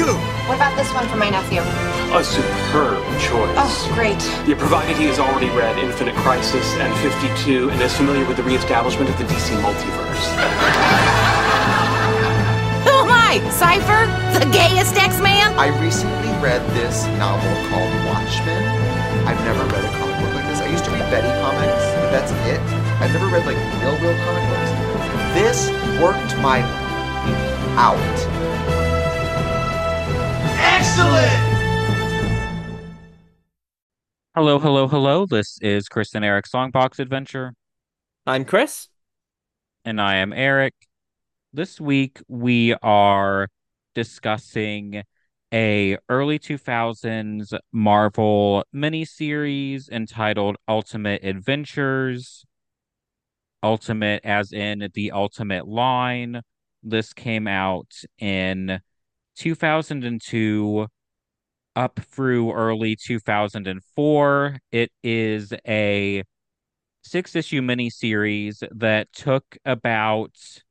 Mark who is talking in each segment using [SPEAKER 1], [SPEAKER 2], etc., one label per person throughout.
[SPEAKER 1] What about this one for my nephew?
[SPEAKER 2] A superb choice.
[SPEAKER 1] Oh, great.
[SPEAKER 2] Yeah, provided he has already read Infinite Crisis and 52 and is familiar with the re-establishment of the DC multiverse.
[SPEAKER 3] Who am I? Cypher? The gayest X-Man?
[SPEAKER 4] I recently read this novel called Watchmen. I've never read a comic book like this. I used to read Betty comics, but that's it. I've never read like real comic books. This worked my out.
[SPEAKER 5] Excellent!
[SPEAKER 6] Hello, hello, hello. This is Chris and Eric's Songbox Adventure,
[SPEAKER 7] I'm Chris.
[SPEAKER 6] and I am Eric. This week we are discussing a early 2000s Marvel miniseries entitled Ultimate Adventures. Ultimate as in the Ultimate line. This came out in 2002 up through early 2004. It is a 6-issue miniseries that took about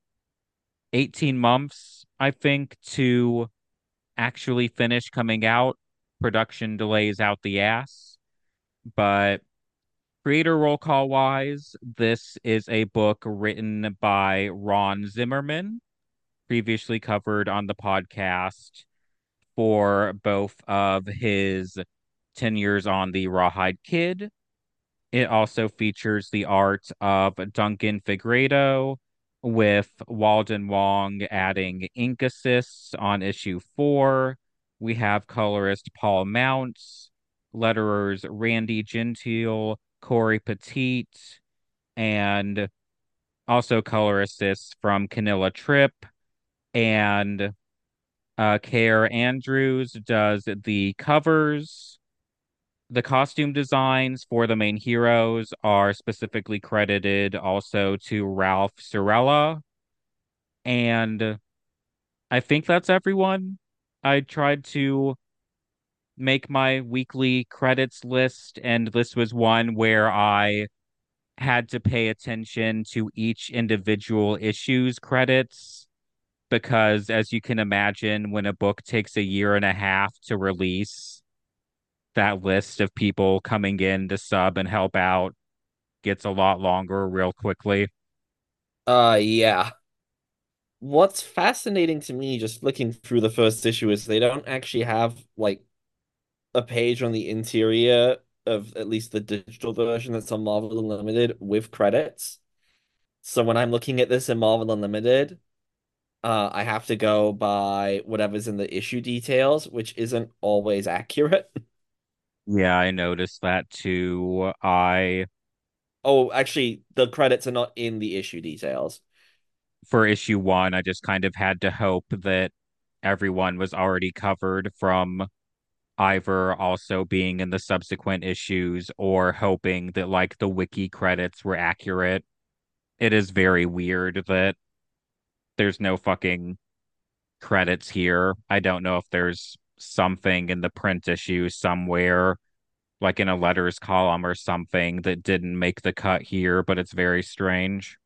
[SPEAKER 6] 18 months, I think, to actually finish coming out. Production delays out the ass. But creator roll call wise, this is a book written by Ron Zimmerman, previously covered on the podcast for both of his tenures on the Rawhide Kid. It also features the art of Duncan Fegredo, with Walden Wong adding ink assists on issue 4. We have colorist Paul Mounts, letterers Randy Gentile, Corey Petit, and also color assists from Canilla Tripp, and Care Andrews does the covers. The costume designs for the main heroes are specifically credited also to Ralph Cirella. And I think that's everyone. I tried to make my weekly credits list, and this was one where I had to pay attention to each individual issue's credits because, as you can imagine, when a book takes a year and a half to release, that list of people coming in to sub and help out gets a lot longer real quickly.
[SPEAKER 7] Yeah. What's fascinating to me just looking through the first issue is they don't actually have like a page on the interior of at least the digital version that's on Marvel Unlimited with credits. So when I'm looking at this in Marvel Unlimited, I have to go by whatever's in the issue details, which isn't always accurate.
[SPEAKER 6] Yeah, I noticed that too.
[SPEAKER 7] Oh, actually, the credits are not in the issue details.
[SPEAKER 6] For issue 1, I just kind of had to hope that everyone was already covered from either also being in the subsequent issues or hoping that like the wiki credits were accurate. It is very weird that there's no fucking credits here. I don't know if there's something in the print issue somewhere, like in a letters column or something, that didn't make the cut here, but it's very strange.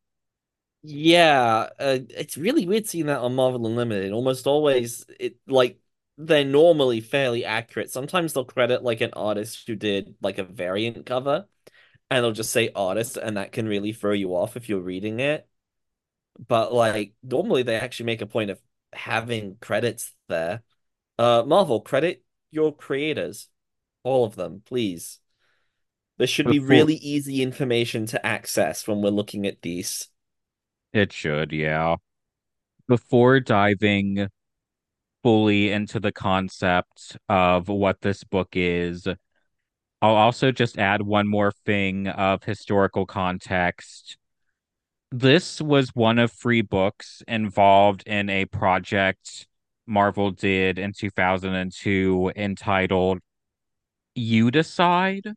[SPEAKER 7] Yeah, it's really weird seeing that on Marvel Unlimited. Almost always, they're normally fairly accurate. Sometimes they'll credit like an artist who did like a variant cover, and they'll just say artist, and that can really throw you off if you're reading it. But like normally, they actually make a point of having credits there. Marvel, credit your creators, all of them, please. There should be
[SPEAKER 6] Before
[SPEAKER 7] really easy information to access when we're looking at these.
[SPEAKER 6] it should, yeah. Before diving fully into the concept of what this book is, I'll also just add one more thing of historical context. This was one of 3 books involved in a project Marvel did in 2002 entitled You Decide,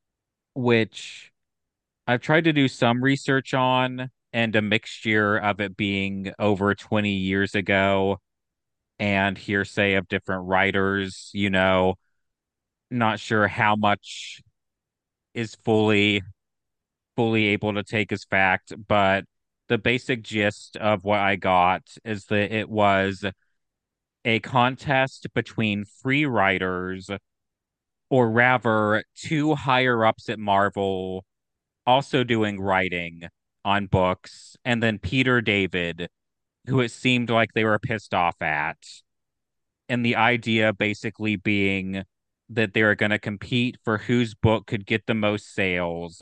[SPEAKER 6] which I've tried to do some research on, and a mixture of it being over 20 years ago and hearsay of different writers, not sure how much is fully able to take as fact, but the basic gist of what I got is that it was a contest between free writers, or rather, two higher ups at Marvel also doing writing on books, and then Peter David, who it seemed like they were pissed off at. And the idea basically being that they were going to compete for whose book could get the most sales.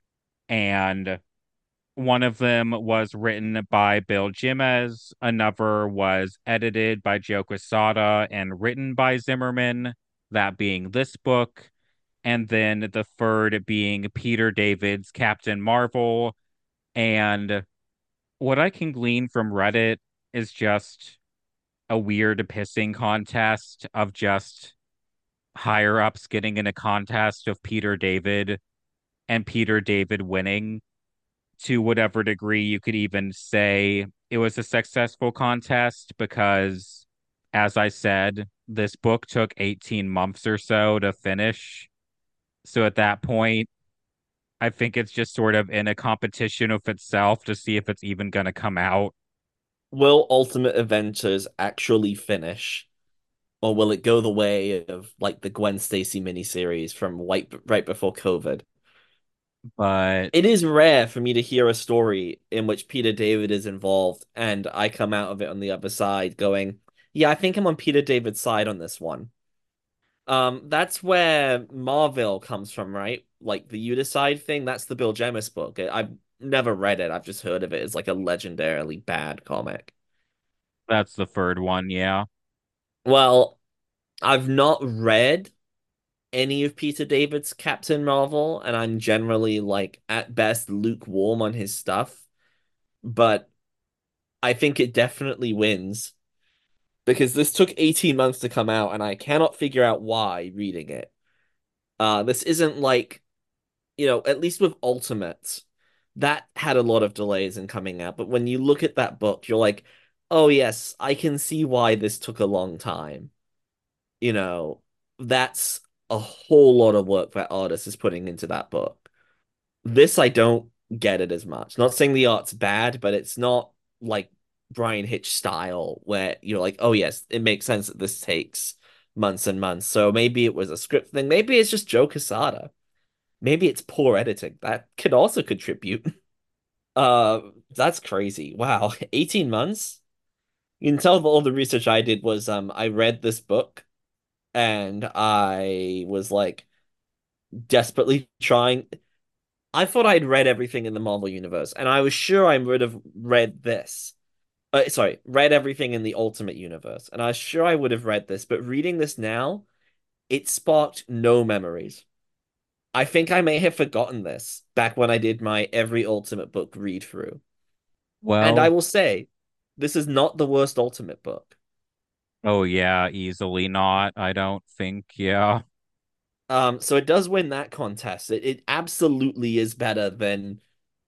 [SPEAKER 6] And one of them was written by Bill Jimenez, another was edited by Joe Quesada and written by Zimmerman, that being this book. And then the third being Peter David's Captain Marvel. And what I can glean from Reddit is just a weird pissing contest of just higher ups getting in a contest of Peter David and Peter David winning. To whatever degree you could even say it was a successful contest, because, as I said, this book took 18 months or so to finish. So at that point, I think it's just sort of in a competition with itself to see if it's even going to come out.
[SPEAKER 7] Will Ultimate Adventures actually finish? Or will it go the way of like the Gwen Stacy miniseries from right before COVID?
[SPEAKER 6] But
[SPEAKER 7] It is rare for me to hear a story in which Peter David is involved and I come out of it on the other side going, yeah, I think I'm on Peter David's side on this one. That's where Marvel comes from, right? Like the Unicide thing, that's the Bill Jemas book. I've never read it. I've just heard of it as like a legendarily bad comic.
[SPEAKER 6] that's the third one, yeah.
[SPEAKER 7] Well, I've not read any of Peter David's Captain Marvel, and I'm generally like at best lukewarm on his stuff, but I think it definitely wins because this took 18 months to come out, and I cannot figure out why reading it. This isn't like, at least with Ultimates, that had a lot of delays in coming out, but when you look at that book, you're like, oh yes, I can see why this took a long time. You know, that's a whole lot of work that artist is putting into that book. This I don't get it as much. Not saying the art's bad, but it's not like Brian Hitch style where you're like, oh yes, it makes sense that this takes months and months. So maybe it was a script thing. Maybe it's just Joe Quesada. Maybe it's poor editing. That could also contribute. Uh, that's crazy. Wow, 18 months? You can tell all the research I did was I read this book and I was like desperately trying. I thought I'd read everything in the Marvel universe, and I was sure I would have read this. Sorry, read everything in the Ultimate Universe, and I was sure I would have read this. But reading this now, it sparked no memories. I think I may have forgotten this back when I did my every Ultimate book read through. And I
[SPEAKER 6] Well,
[SPEAKER 7] will say, this is not the worst Ultimate book.
[SPEAKER 6] oh yeah, easily not, I don't think, yeah.
[SPEAKER 7] So it does win that contest. It absolutely is better than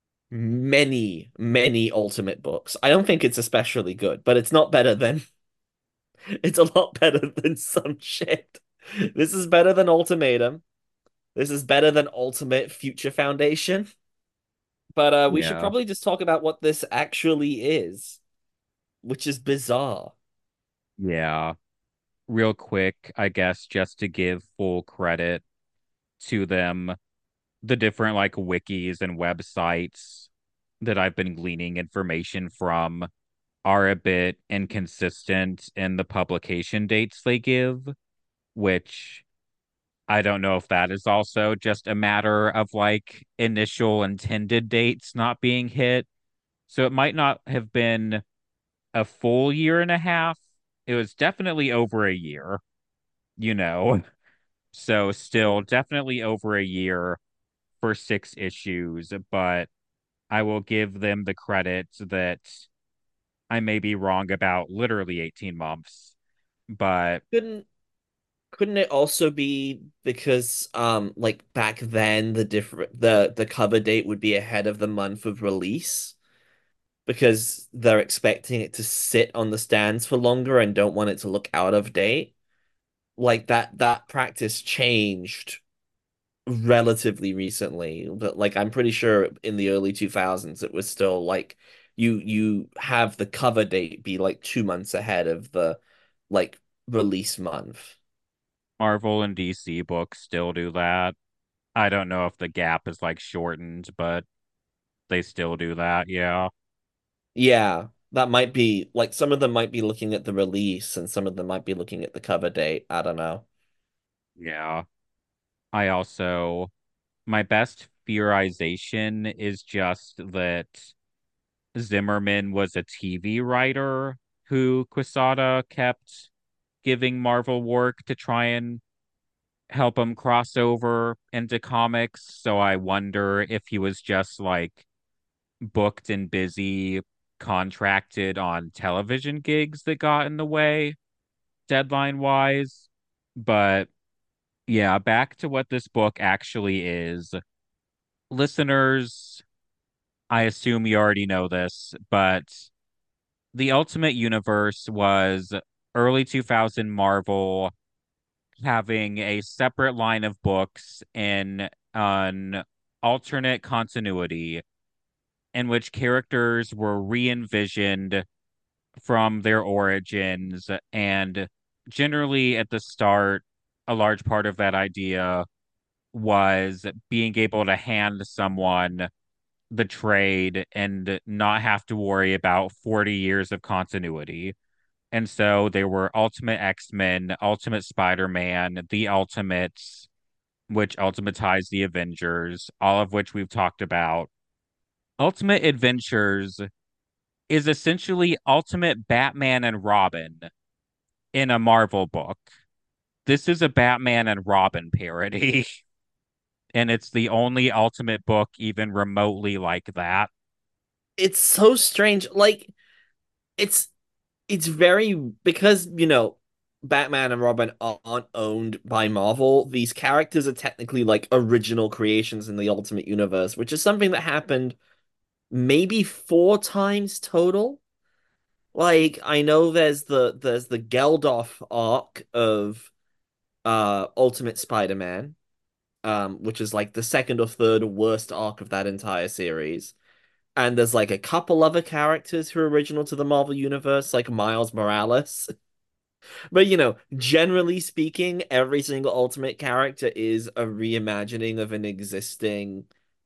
[SPEAKER 7] many, many Ultimate books. I don't think it's especially good, but it's not better than it's a lot better than some shit. This is better than Ultimatum. This is better than Ultimate Future Foundation. But we should
[SPEAKER 6] Yeah.
[SPEAKER 7] probably just talk about what this actually is, which is bizarre.
[SPEAKER 6] Yeah. Real quick, I guess, just to give full credit to them, the different like wikis and websites that I've been gleaning information from are a bit inconsistent in the publication dates they give, which I don't know if that is also just a matter of like initial intended dates not being hit. So it might not have been a full year and a half. It was definitely over a year, you know. So still definitely over a year for 6 issues, but I will give them the credit that I may be wrong about literally 18 months. But
[SPEAKER 7] Couldn't couldn't it also be because like back then the cover date would be ahead of the month of release because they're expecting it to sit on the stands for longer and don't want it to look out of date? Like that practice changed relatively recently, but like I'm pretty sure in the early 2000s it was still like you have the cover date be like 2 months ahead of the like release month.
[SPEAKER 6] Marvel and DC books still do that. I don't know if the gap is like shortened, but they still do that. Yeah.
[SPEAKER 7] Yeah, that might be like some of them might be looking at the release and some of them might be looking at the cover date. I don't know.
[SPEAKER 6] Yeah. I also, my best theorization is just that Zimmerman was a TV writer who Quesada kept giving Marvel work to try and help him cross over into comics. So I wonder if he was just like booked and busy, contracted on television gigs that got in the way, deadline wise. But yeah, back to what this book actually is. Listeners, I assume you already know this, but the Ultimate Universe was early 2000 Marvel having a separate line of books in an alternate continuity in which characters were re-envisioned from their origins. And generally, at the start, a large part of that idea was being able to hand someone the trade and not have to worry about 40 years of continuity. And so there were Ultimate X-Men, Ultimate Spider-Man, the Ultimates, which ultimatized the Avengers, all of which we've talked about. Ultimate Adventures is essentially Ultimate Batman and Robin in a Marvel book. This is a Batman and Robin parody, and it's the only Ultimate book even remotely like that.
[SPEAKER 7] It's so strange. Like it's it's very because Batman and Robin aren't owned by Marvel. These characters are technically like original creations in the Ultimate Universe, which is something that happened maybe four times total. Like I know there's the Geldof arc of Ultimate Spider-Man, which is like the second or third worst arc of that entire series. And there's like a couple other characters who are original to the Marvel Universe, like Miles Morales. But generally speaking, every single Ultimate character is a reimagining of an existing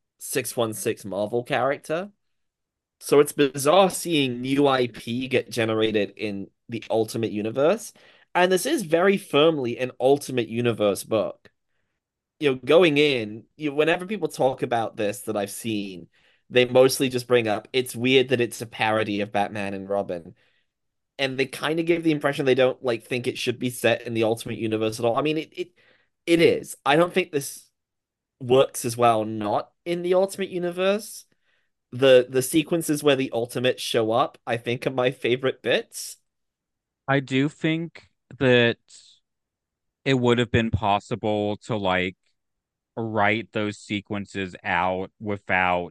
[SPEAKER 7] 616 Marvel character. So it's bizarre seeing new IP get generated in the Ultimate Universe. And this is very firmly an Ultimate Universe book. Going in, whenever people talk about this that I've seen, they mostly just bring up it's weird that it's a parody of Batman and Robin. And they kind of give the impression they don't like think it should be set in the Ultimate Universe at all. I mean, it is. I don't think this works as well not in the Ultimate Universe. The sequences where the Ultimates show up, I think, are my favorite bits.
[SPEAKER 6] I do think that it would have been possible to like write those sequences out without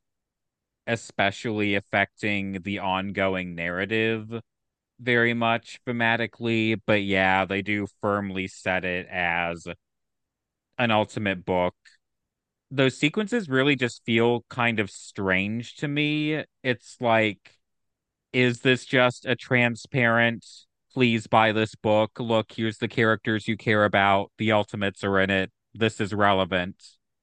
[SPEAKER 6] especially affecting the ongoing narrative very much thematically. But yeah, they do firmly set it as an ultimate book. Those sequences really just feel kind of strange to me. It's like, is this just a transparent, please buy this book? Look, here's the characters you care about. The Ultimates are in it. This is relevant.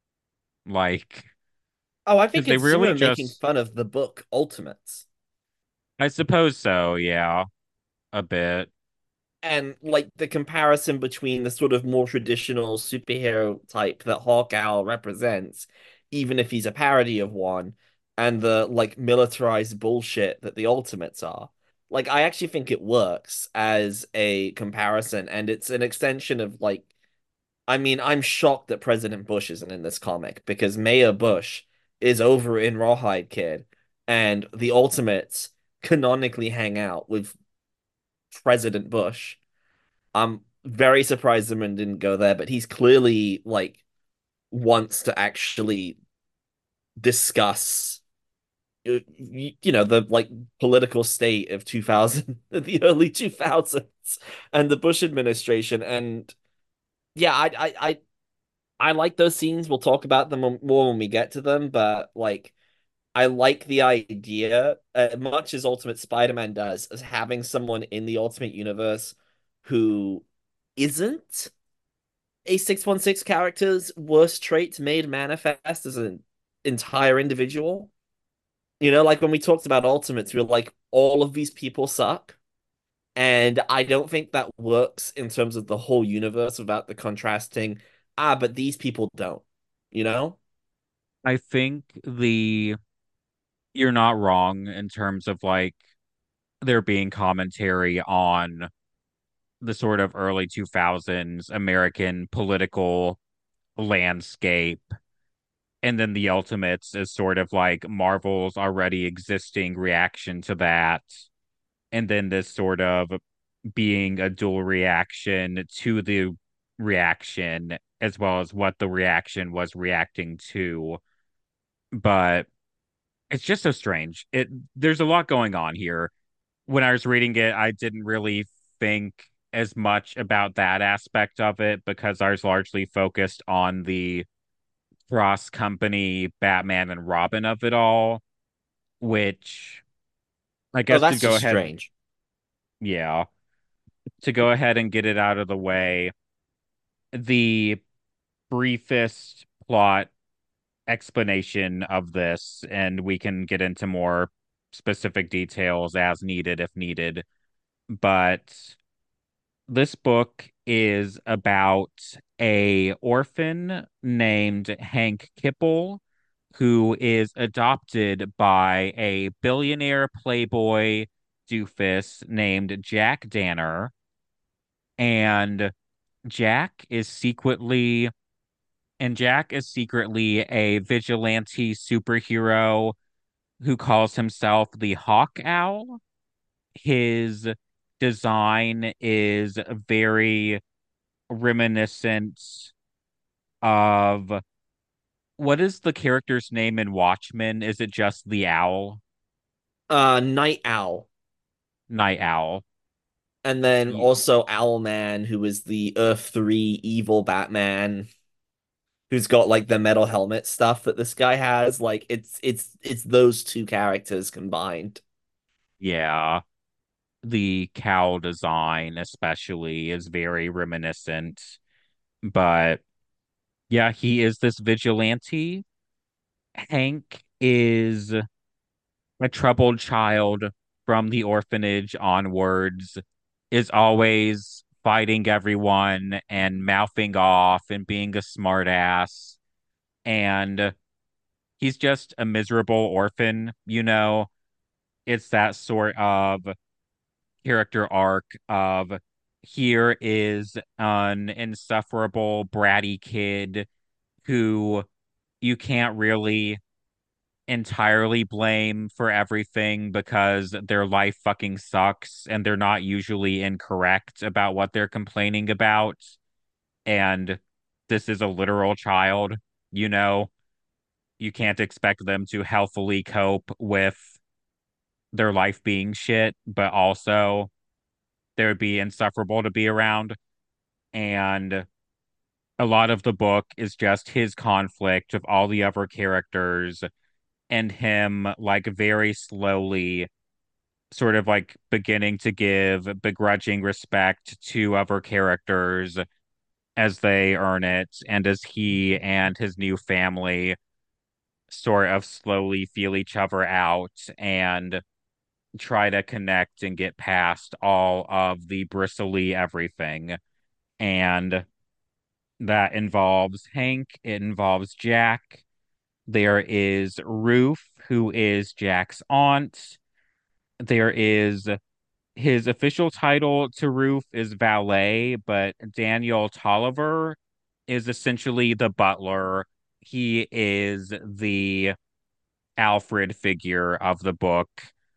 [SPEAKER 6] Like,
[SPEAKER 7] Oh, I think
[SPEAKER 6] because they
[SPEAKER 7] it's
[SPEAKER 6] really
[SPEAKER 7] Zimmer making
[SPEAKER 6] just,
[SPEAKER 7] fun of the book Ultimates.
[SPEAKER 6] I suppose so, yeah, a bit.
[SPEAKER 7] And like the comparison between the sort of more traditional superhero type that Hawkeye represents, even if he's a parody of one, and the like militarized bullshit that the Ultimates are. Like I actually think it works as a comparison, and it's an extension of like I mean, I'm shocked that President Bush isn't in this comic because Mayor Bush is over in Rawhide Kid, and the Ultimates canonically hang out with President Bush. I'm very surprised Zimmerman didn't go there, but he's clearly like wants to actually discuss the like political state of 2000 the early 2000s and the Bush administration. And yeah, I like those scenes. We'll talk about them more when we get to them, but like I like the idea, much as Ultimate Spider-Man does, as having someone in the Ultimate Universe who isn't a 616 character's worst traits made manifest as an entire individual. You know, like when we talked about Ultimates, we were like, all of these people suck. And I don't think that works in terms of the whole universe without the contrasting, but these people don't, you know?
[SPEAKER 6] I think the you're not wrong in terms of like there being commentary on the sort of early 2000s American political landscape. And then the Ultimates is sort of like Marvel's already existing reaction to that. And then this sort of being a dual reaction to the reaction, as well as what the reaction was reacting to. But it's just so strange. There's a lot going on here. When I was reading it, I didn't really think as much about that aspect of it because I was largely focused on the cross company Batman and Robin of it all, which I
[SPEAKER 7] Oh,
[SPEAKER 6] guess to
[SPEAKER 7] that's
[SPEAKER 6] go
[SPEAKER 7] just
[SPEAKER 6] ahead,
[SPEAKER 7] strange.
[SPEAKER 6] yeah, to go ahead and get it out of the way, the briefest plot explanation of this, and we can get into more specific details as needed if needed. But this book is about a orphan named Hank Kipple who is adopted by a billionaire playboy doofus named Jack Danner. And Jack is secretly Jack is secretly a vigilante superhero who calls himself the Hawk Owl. His design is very reminiscent of what is the character's name in Watchmen? Is it just the owl?
[SPEAKER 7] Night Owl.
[SPEAKER 6] Night Owl.
[SPEAKER 7] And then
[SPEAKER 6] Ye-
[SPEAKER 7] also Owlman, who is the Earth 3 evil Batman, who's got like the metal helmet stuff that this guy has. Like it's those two characters combined.
[SPEAKER 6] Yeah. The cowl design, especially, is very reminiscent. But yeah, he is this vigilante. Hank is a troubled child from the orphanage onwards, is always fighting everyone and mouthing off and being a smartass. And he's just a miserable orphan, you know? It's that sort of character arc of here is an insufferable, bratty kid who you can't really entirely blame for everything because their life fucking sucks and they're not usually incorrect about what they're complaining about. And this is a literal child, you know, you can't expect them to healthily cope with their life being shit, but also they would be insufferable to be around. And a lot of the book is just his conflict with all the other characters and him like very slowly sort of like beginning to give begrudging respect to other characters as they earn it and as he and his new family sort of slowly feel each other out and try to connect and get past all of the bristly everything. And that involves Hank, it involves Jack. There is Ruth, who is Jack's aunt. There is his official title to Ruth is valet, but Daniel Tolliver is essentially the butler. He is the Alfred figure of the book.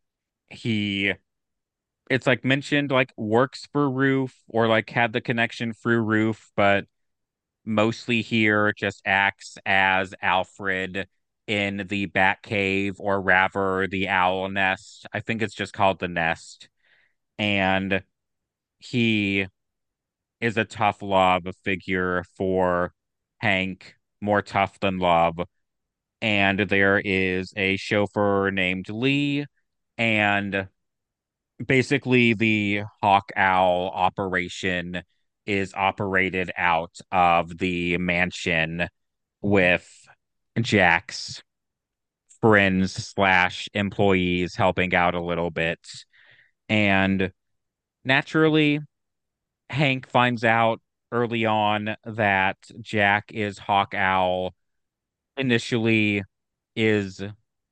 [SPEAKER 6] He it's like mentioned like works for Ruth or like had the connection through Ruth, but mostly here just acts as Alfred in the Batcave or rather the Owl Nest. I think it's just called the Nest. And he is a tough love figure for Hank, more tough than love. And there is a chauffeur named Lee, and basically the Hawk Owl operation is operated out of the mansion with Jack's friends slash employees helping out a little bit. And naturally, Hank finds out early on that Jack is Hawk Owl, initially is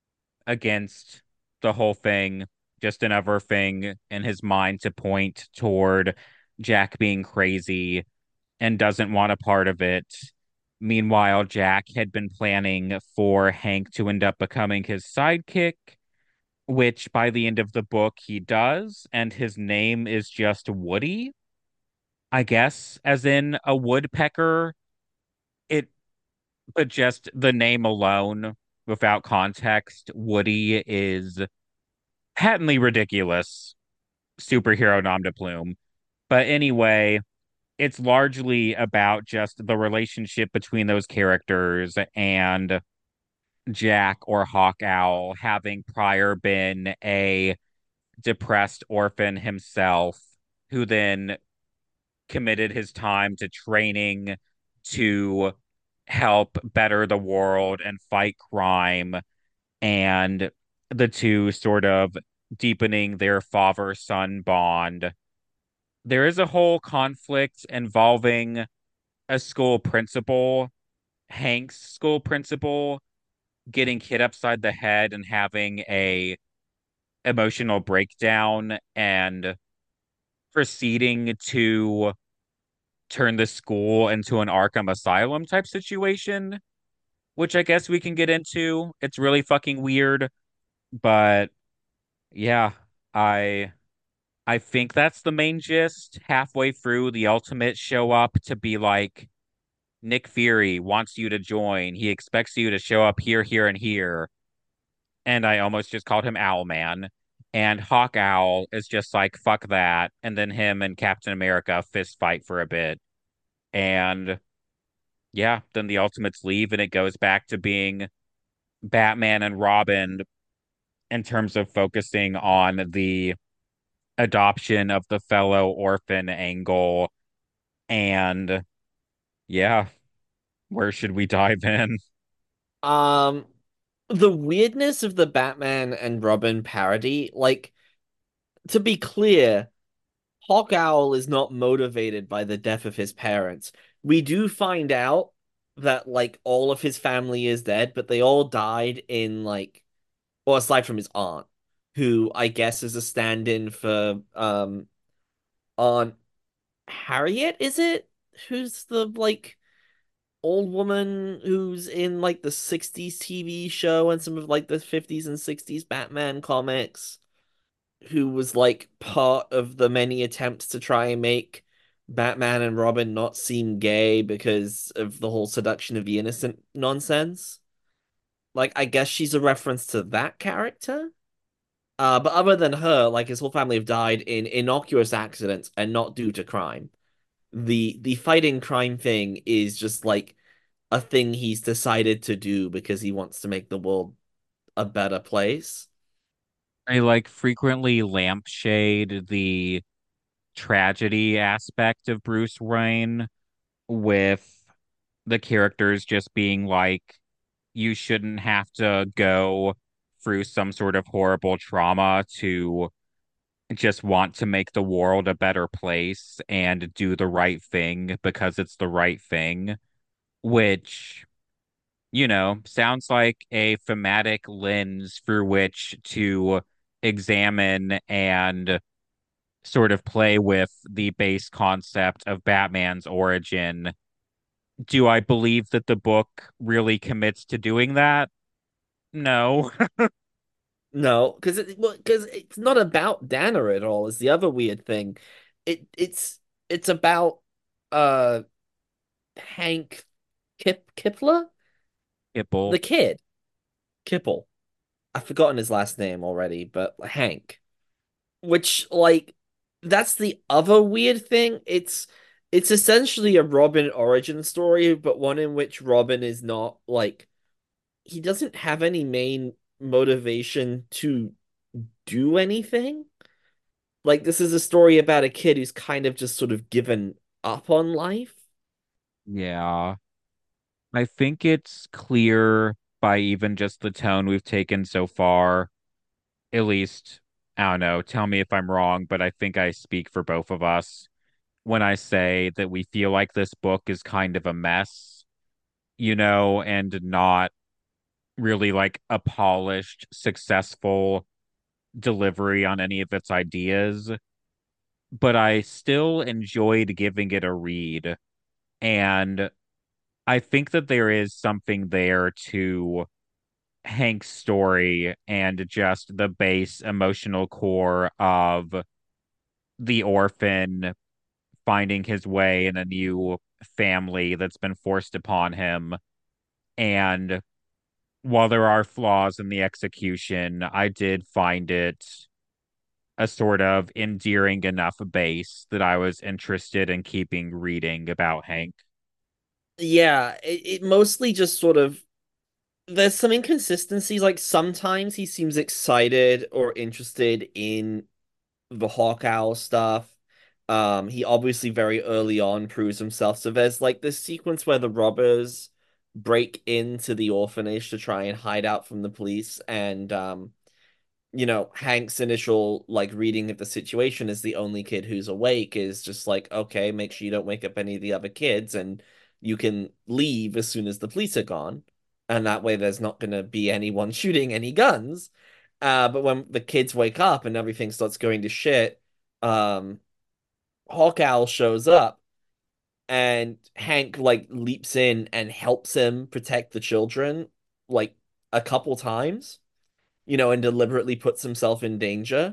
[SPEAKER 6] against the whole thing, just another thing in his mind to point toward Jack being crazy and doesn't want a part of it. Meanwhile, Jack had been planning for Hank to end up becoming his sidekick, which by the end of the book he does, and his name is just Woody, I guess, as in a woodpecker. It, but just the name alone, without context, Woody is patently ridiculous superhero nom de plume. But anyway, it's largely about just the relationship between those characters and Jack or Hawk Owl having prior been a depressed orphan himself who then committed his time to training to help better the world and fight crime, and the two sort of deepening their father son bond. There is a whole conflict involving a school principal, Hank's school principal, getting hit upside the head and having a emotional breakdown and proceeding to turn the school into an Arkham Asylum type situation, which I guess we can get into. It's really fucking weird, but yeah, I I think that's the main gist. Halfway through, the Ultimates show up to be like, Nick Fury wants you to join. He expects you to show up here, here, and here. And I almost just called him Owlman. And Hawk Owl is just like, fuck that. And then him and Captain America fist fight for a bit. And yeah, then the Ultimates leave and it goes back to being Batman and Robin in terms of focusing on the adoption of the fellow orphan angle. And yeah, where should we dive in?
[SPEAKER 7] Um, the weirdness of the Batman and Robin parody, like, to be clear, Hawk Owl is not motivated by the death of his parents. We do find out that like all of his family is dead, but they all died in like, well, aside from his aunt, who I guess is a stand-in for Aunt Harriet, is it? Who's the like old woman who's in like the 60s TV show and some of like the 50s and 60s Batman comics, who was like part of the many attempts to try and make Batman and Robin not seem gay because of the whole seduction of the innocent nonsense. Like, I guess she's a reference to that character. But other than her, like his whole family have died in innocuous accidents and not due to crime. The fighting crime thing is just like a thing he's decided to do because he wants to make the world a better place.
[SPEAKER 6] I like frequently lampshade the tragedy aspect of Bruce Wayne with the characters just being like, you shouldn't have to go through some sort of horrible trauma to just want to make the world a better place and do the right thing because it's the right thing, which, sounds like a thematic lens through which to examine and sort of play with the base concept of Batman's origin. Do I believe that the book really commits to doing that? No.
[SPEAKER 7] No, because it's not about Danner at all. Is the other weird thing. It's about uh Hank Kipler,
[SPEAKER 6] Hipple.
[SPEAKER 7] the kid Kipple. I've forgotten his last name already, but Hank. Which like that's the other weird thing. It's essentially a Robin origin story, but one in which Robin is not like he doesn't have any main motivation to do anything. Like this is a story about a kid who's kind of just sort of given up on life.
[SPEAKER 6] Yeah. I think it's clear by even just the tone we've taken so far, at least, I don't know, tell me if I'm wrong, but I think I speak for both of us when I say that we feel like this book is kind of a mess, and not really like a polished, successful delivery on any of its ideas. But I still enjoyed giving it a read. And I think that there is something there to Hank's story and just the base emotional core of the orphan finding his way in a new family that's been forced upon him. And while there are flaws in the execution, I did find it a sort of endearing enough base that I was interested in keeping reading about Hank.
[SPEAKER 7] Yeah, it mostly just sort of there's some inconsistencies. Like sometimes he seems excited or interested in the Hawk Owl stuff. He obviously very early on proves himself. So there's like this sequence where the robbers break into the orphanage to try and hide out from the police, and Hank's initial like reading of the situation as the only kid who's awake is just like, okay, make sure you don't wake up any of the other kids and you can leave as soon as the police are gone. And that way there's not gonna be anyone shooting any guns. But when the kids wake up and everything starts going to shit, um, Hawk Owl shows up and Hank like leaps in and helps him protect the children like a couple times, and deliberately puts himself in danger.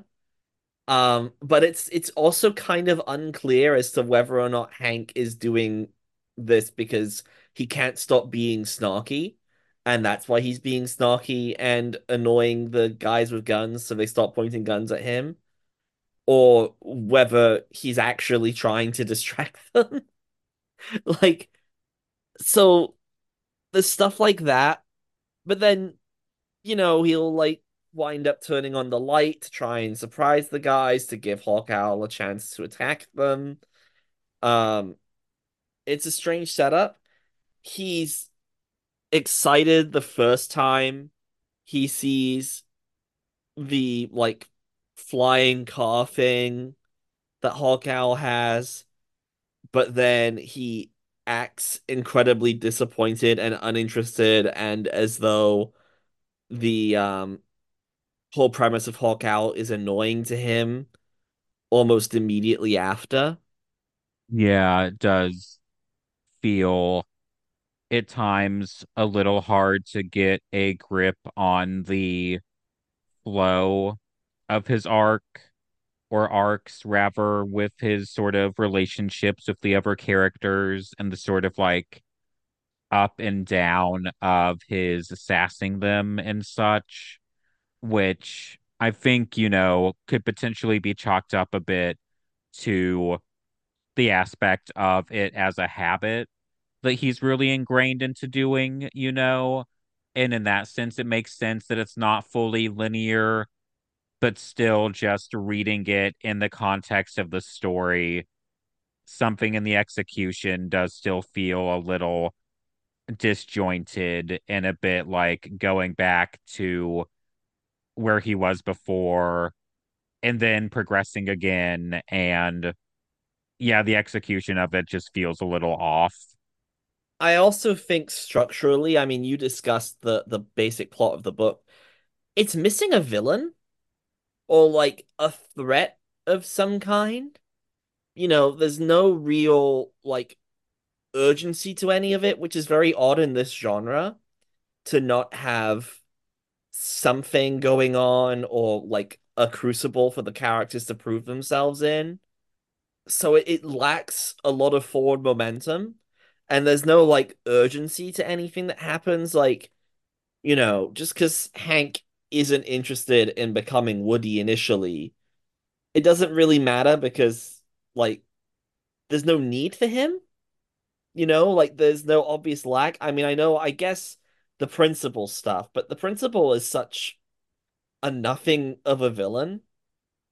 [SPEAKER 7] But it's also kind of unclear as to whether or not Hank is doing this because he can't stop being snarky, and that's why he's being snarky and annoying the guys with guns so they stop pointing guns at him, or whether he's actually trying to distract them. Like, so there's stuff like that, but then he'll like wind up turning on the light to try and surprise the guys to give Hawk Owl a chance to attack them. Um, it's a strange setup. He's excited the first time he sees the like flying car thing that Hawk Owl has, but then he acts incredibly disappointed and uninterested and as though the whole premise of Hawk Owl is annoying to him almost immediately after.
[SPEAKER 6] Yeah, it does feel at times a little hard to get a grip on the flow of his arc or arcs rather with his sort of relationships with the other characters and the sort of like up and down of his sassing them and such, which I think, could potentially be chalked up a bit to the aspect of it as a habit that he's really ingrained into doing, And in that sense, it makes sense that it's not fully linear, but still just reading it in the context of the story, something in the execution does still feel a little disjointed and a bit like going back to where he was before and then progressing again. And yeah, the execution of it just feels a little off.
[SPEAKER 7] I also think structurally, I mean, you discussed the basic plot of the book. It's missing a villain or like a threat of some kind. There's no real like urgency to any of it, which is very odd in this genre to not have something going on or like a crucible for the characters to prove themselves in. So it lacks a lot of forward momentum, and there's no like urgency to anything that happens. Like, just because Hank isn't interested in becoming Woody initially, it doesn't really matter because like there's no need for him. Like there's no obvious lack. I mean, I guess the principal stuff, but the principal is such a nothing of a villain.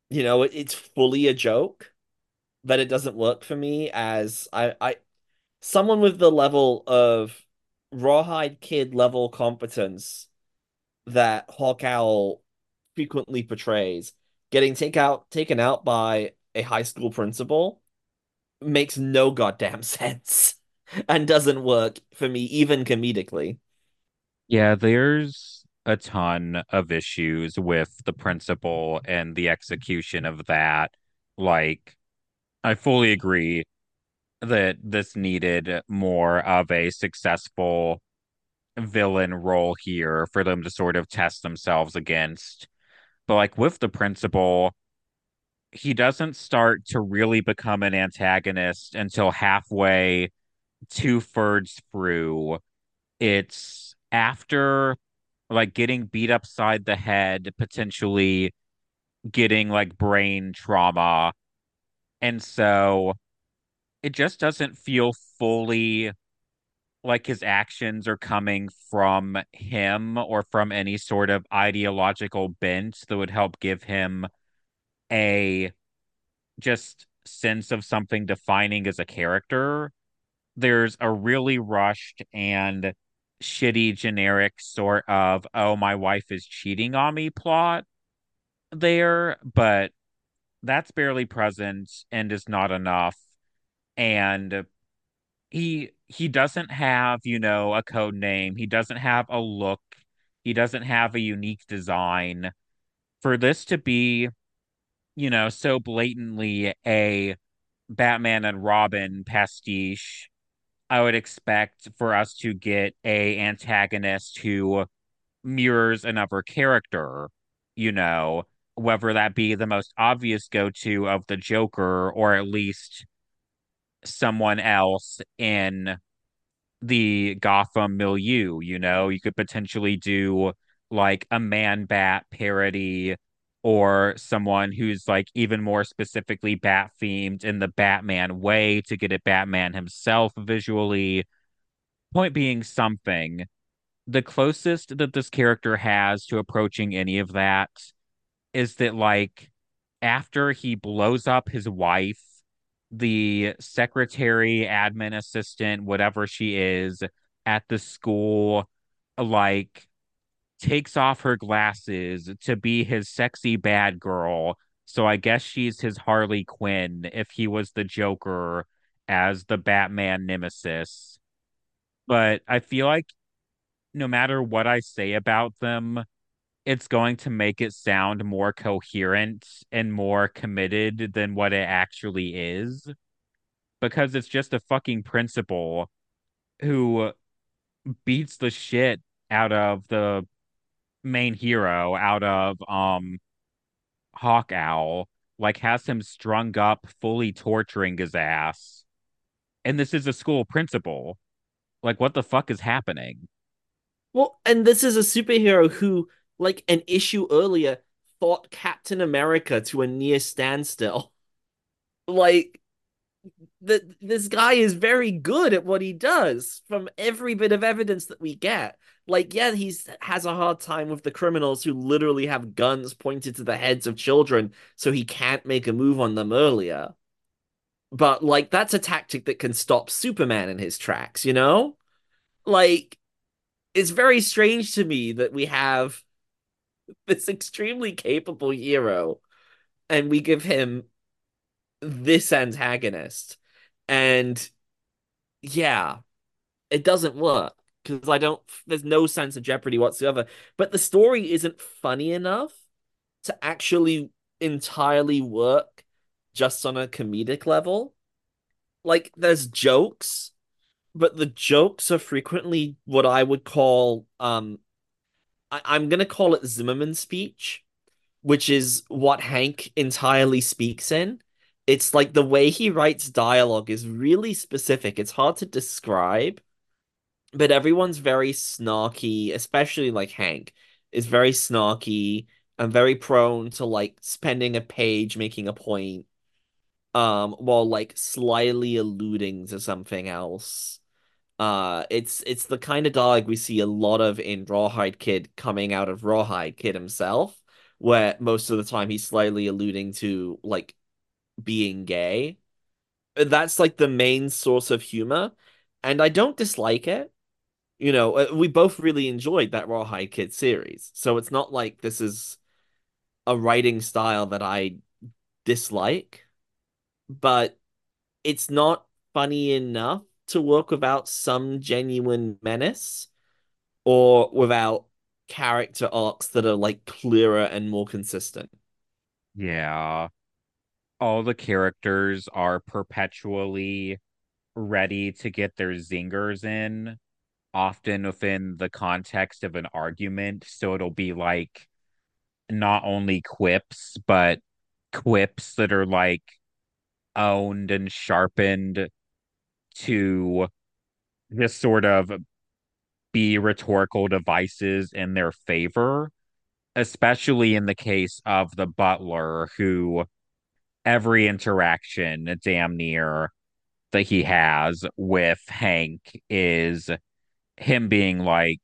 [SPEAKER 7] It's fully a joke, but it doesn't work for me as I someone with the level of Rawhide Kid level competence that Hawk Owl frequently portrays, getting taken out by a high school principal makes no goddamn sense and doesn't work for me even comedically.
[SPEAKER 6] Yeah, there's a ton of issues with the principle and the execution of that. Like, I fully agree that this needed more of a successful villain role here for them to sort of test themselves against. But like with the principal, he doesn't start to really become an antagonist until halfway, two-thirds through. It's after like getting beat upside the head, potentially getting like brain trauma. And so it just doesn't feel fully like his actions are coming from him or from any sort of ideological bent that would help give him a just sense of something defining as a character. There's a really rushed and shitty generic sort of, oh, my wife is cheating on me plot there, but that's barely present and is not enough. And he doesn't have, a code name. He doesn't have a look. He doesn't have a unique design. For this to be, so blatantly a Batman and Robin pastiche, I would expect for us to get a antagonist who mirrors another character, you know, whether that be the most obvious go-to of the Joker or at least someone else in the Gotham milieu, you could potentially do like a Man Bat parody or someone who's like even more specifically bat themed in the Batman way to get at Batman himself visually. Point being something. The closest that this character has to approaching any of that is that like after he blows up his wife, the secretary, admin assistant, whatever she is at the school, like takes off her glasses to be his sexy bad girl. So I guess she's his Harley Quinn if he was the Joker as the Batman nemesis. But I feel like no matter what I say about them, it's going to make it sound more coherent and more committed than what it actually is because it's just a fucking principal who beats the shit out of the main hero, out of Hawk Owl, like has him strung up, fully torturing his ass. And this is a school principal. Like, what the fuck is happening?
[SPEAKER 7] Well, and this is a superhero who, like an issue earlier, fought Captain America to a near standstill. Like, this guy is very good at what he does from every bit of evidence that we get. Like, yeah, he's has a hard time with the criminals who literally have guns pointed to the heads of children, so he can't make a move on them earlier. But like, that's a tactic that can stop Superman in his tracks, you know? Like, it's very strange to me that we have this extremely capable hero and we give him this antagonist. And yeah, it doesn't work because there's no sense of jeopardy whatsoever. But the story isn't funny enough to actually entirely work just on a comedic level. Like, there's jokes, but the jokes are frequently what I would call, I'm gonna call it Zimmerman speech, which is what Hank entirely speaks in. It's like the way he writes dialogue is really specific. It's hard to describe, but everyone's very snarky, especially like Hank is very snarky and very prone to like spending a page making a point, while like slyly alluding to something else. It's the kind of dialogue we see a lot of in Rawhide Kid coming out of Rawhide Kid himself, where most of the time he's slightly alluding to like being gay. That's like the main source of humor, and I don't dislike it. We both really enjoyed that Rawhide Kid series, so it's not like this is a writing style that I dislike, but it's not funny enough to work without some genuine menace or without character arcs that are like clearer and more consistent.
[SPEAKER 6] Yeah. All the characters are perpetually ready to get their zingers in, often within the context of an argument. So it'll be like not only quips, but quips that are like owned and sharpened to just sort of be rhetorical devices in their favor, especially in the case of the butler, who every interaction, damn near, that he has with Hank is him being like,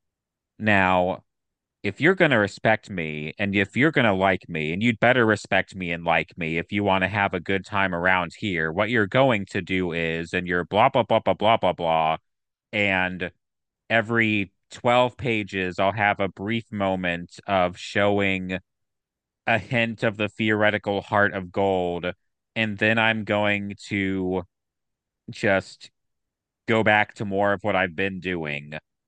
[SPEAKER 6] now, if you're going to respect me and if you're going to like me, and you'd better respect me and like me if you want to have a good time around here, what you're going to do is, and you're blah, blah, blah, blah, blah, blah, blah. And every 12 pages, I'll have a brief moment of showing a hint of the theoretical heart of gold. And then I'm going to just go back to more of what I've been doing.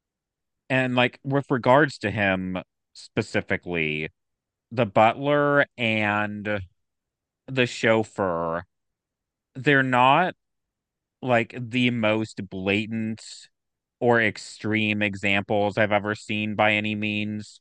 [SPEAKER 6] And like with regards to him specifically, the butler and the chauffeur, they're not like the most blatant or extreme examples I've ever seen by any means,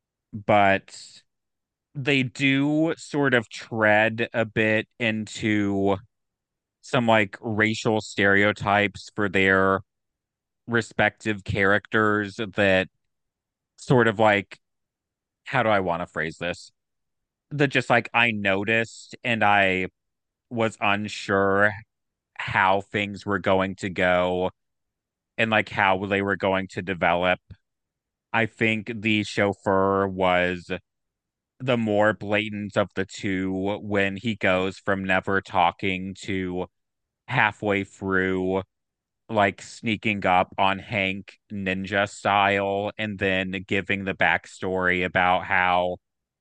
[SPEAKER 6] but they do sort of tread a bit into some like racial stereotypes for their respective characters that sort of like, how do I want to phrase this? That just like I noticed and I was unsure how things were going to go and like how they were going to develop. I think the chauffeur was the more blatant of the two when he goes from never talking to halfway through like sneaking up on Hank ninja style and then giving the backstory about how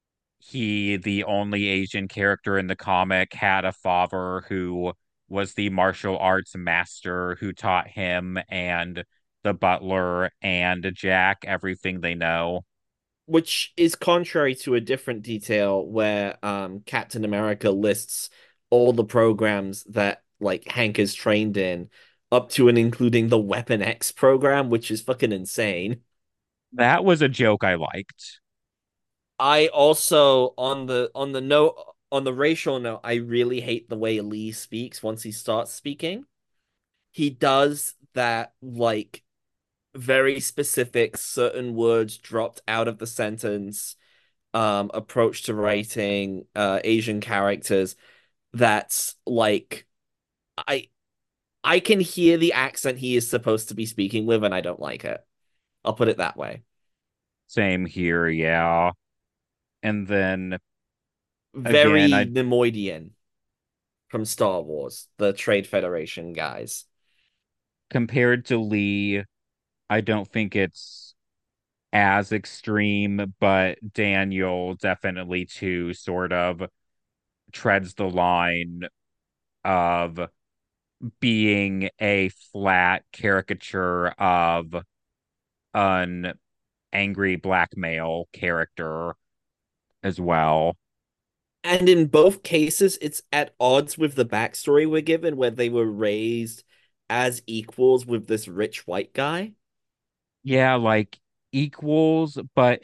[SPEAKER 6] he, the only Asian character in the comic, had a father who was the martial arts master who taught him and the butler and Jack everything they know.
[SPEAKER 7] Which is contrary to a different detail where Captain America lists all the programs that like Hank is trained in, up to and including the Weapon X program, which is fucking insane.
[SPEAKER 6] That was a joke I liked.
[SPEAKER 7] I also on the racial note, I really hate the way Lee speaks once he starts speaking. He does that like very specific certain words dropped out of the sentence approach to writing Asian characters that's like I I can hear the accent he is supposed to be speaking with and I don't like it. I'll put it that way.
[SPEAKER 6] Same here, yeah. And then again,
[SPEAKER 7] Very
[SPEAKER 6] I
[SPEAKER 7] Nemoidian from Star Wars, the Trade Federation guys.
[SPEAKER 6] compared to Lee, I don't think it's as extreme, but Daniel definitely too sort of treads the line of being a flat caricature of an angry black male character as well.
[SPEAKER 7] And in both cases, it's at odds with the backstory we're given, where they were raised as equals with this rich white guy.
[SPEAKER 6] Yeah, like equals,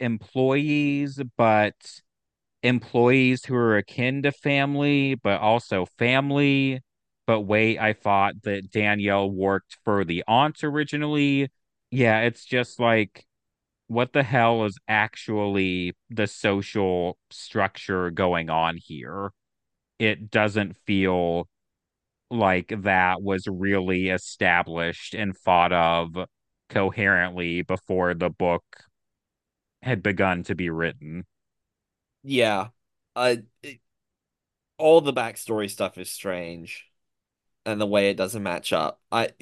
[SPEAKER 6] but employees who are akin to family, but also family. But wait, I thought that Danielle worked for the aunt originally. Yeah, it's just like, what the hell is actually the social structure going on here? It doesn't feel like that was really established and thought of coherently before the book had begun to be written.
[SPEAKER 7] Yeah. Uh, it- all the backstory stuff is strange, and the way it doesn't match up.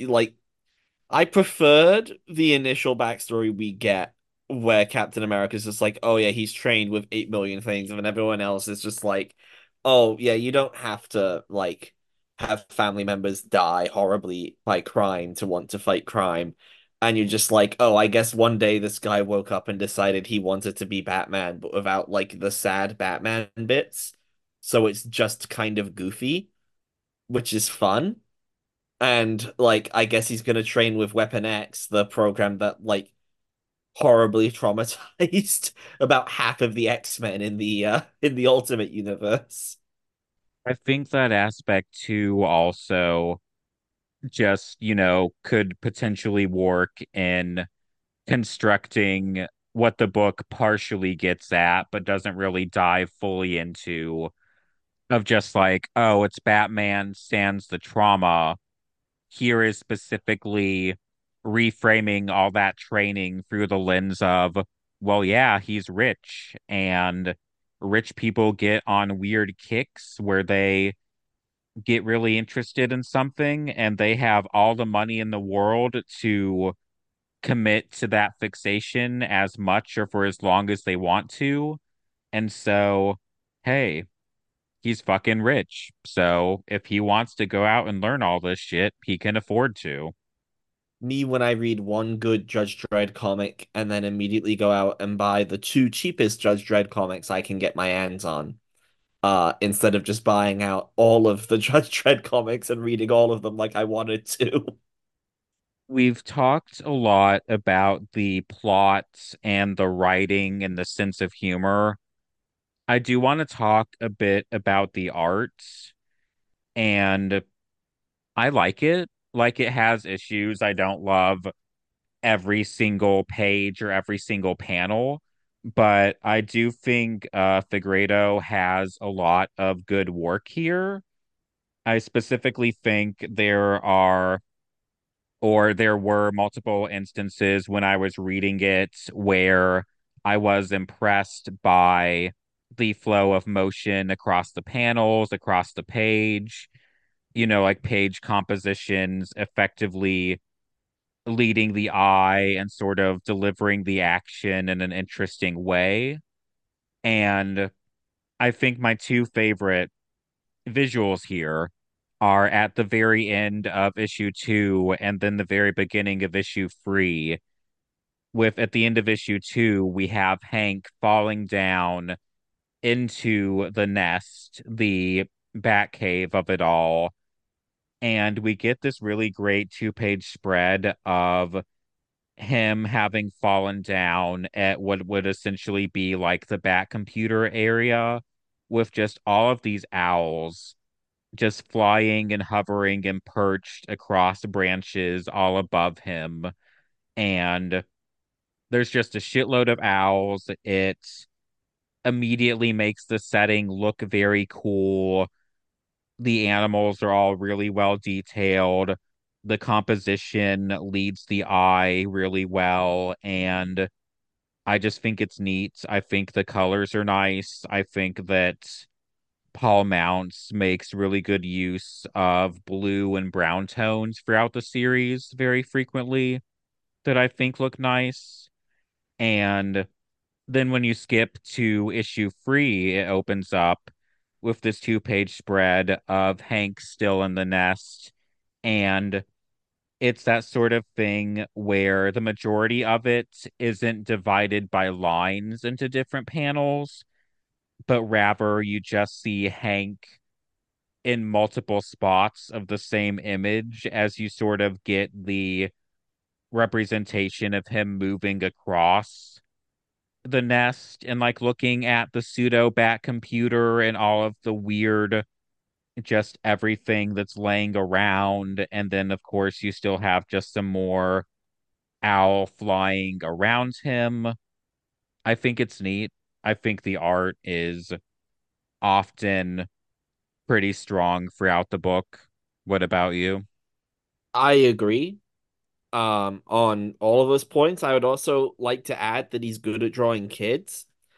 [SPEAKER 7] I preferred the initial backstory we get where Captain America's just like, oh yeah, he's trained with 8 million things, and then everyone else is just like, oh yeah, you don't have to like have family members die horribly by crime to want to fight crime. And you're just like, oh, I guess one day this guy woke up and decided he wanted to be Batman, but without like the sad Batman bits. So it's just kind of goofy, which is fun. And like I guess he's gonna train with Weapon X, the program that like horribly traumatized about half of the X-Men in the Ultimate Universe.
[SPEAKER 6] I think that aspect too also just, could potentially work in constructing what the book partially gets at, but doesn't really dive fully into, of just like, oh, it's Batman sans the trauma. Here is specifically reframing all that training through the lens of, well, yeah, he's rich, and rich people get on weird kicks where they get really interested in something and they have all the money in the world to commit to that fixation as much or for as long as they want to. And so, hey, he's fucking rich. So if he wants to go out and learn all this shit, he can afford to.
[SPEAKER 7] Me when I read one good Judge Dredd comic and then immediately go out and buy the two cheapest Judge Dredd comics I can get my hands on. Instead of just buying out all of the Judge Dredd comics and reading all of them like I wanted to.
[SPEAKER 6] We've talked a lot about the plot and the writing and the sense of humor. I do want to talk a bit about the art, and I like it. Like, it has issues. I don't love every single page or every single panel, but I do think Figueredo has a lot of good work here. I specifically think there were multiple instances when I was reading it where I was impressed by the flow of motion across the panels, across the page, like page compositions effectively leading the eye and sort of delivering the action in an interesting way. And I think my two favorite visuals here are at the very end of issue 2 and then the very beginning of issue 3. With at the end of issue 2, we have Hank falling down into the nest, the bat cave of it all. And we get this really great 2-page spread of him having fallen down at what would essentially be like the bat computer area with just all of these owls just flying and hovering and perched across branches all above him. And there's just a shitload of owls. It immediately makes the setting look very cool. The animals are all really well detailed. The composition leads the eye really well. And I just think it's neat. I think the colors are nice. I think that Paul Mounts makes really good use of blue and brown tones throughout the series very frequently that I think look nice. And then when you skip to issue 3, it opens up with this 2-page spread of Hank still in the nest. And it's that sort of thing where the majority of it isn't divided by lines into different panels, but rather you just see Hank in multiple spots of the same image as you sort of get the representation of him moving across the nest and like looking at the pseudo bat computer and all of the weird just everything that's laying around. And then of course you still have just some more owl flying around him. I think it's neat. I think the art is often pretty strong throughout the book. What about you?
[SPEAKER 7] I agree. On all of those points, I would also like to add that he's good at drawing kids.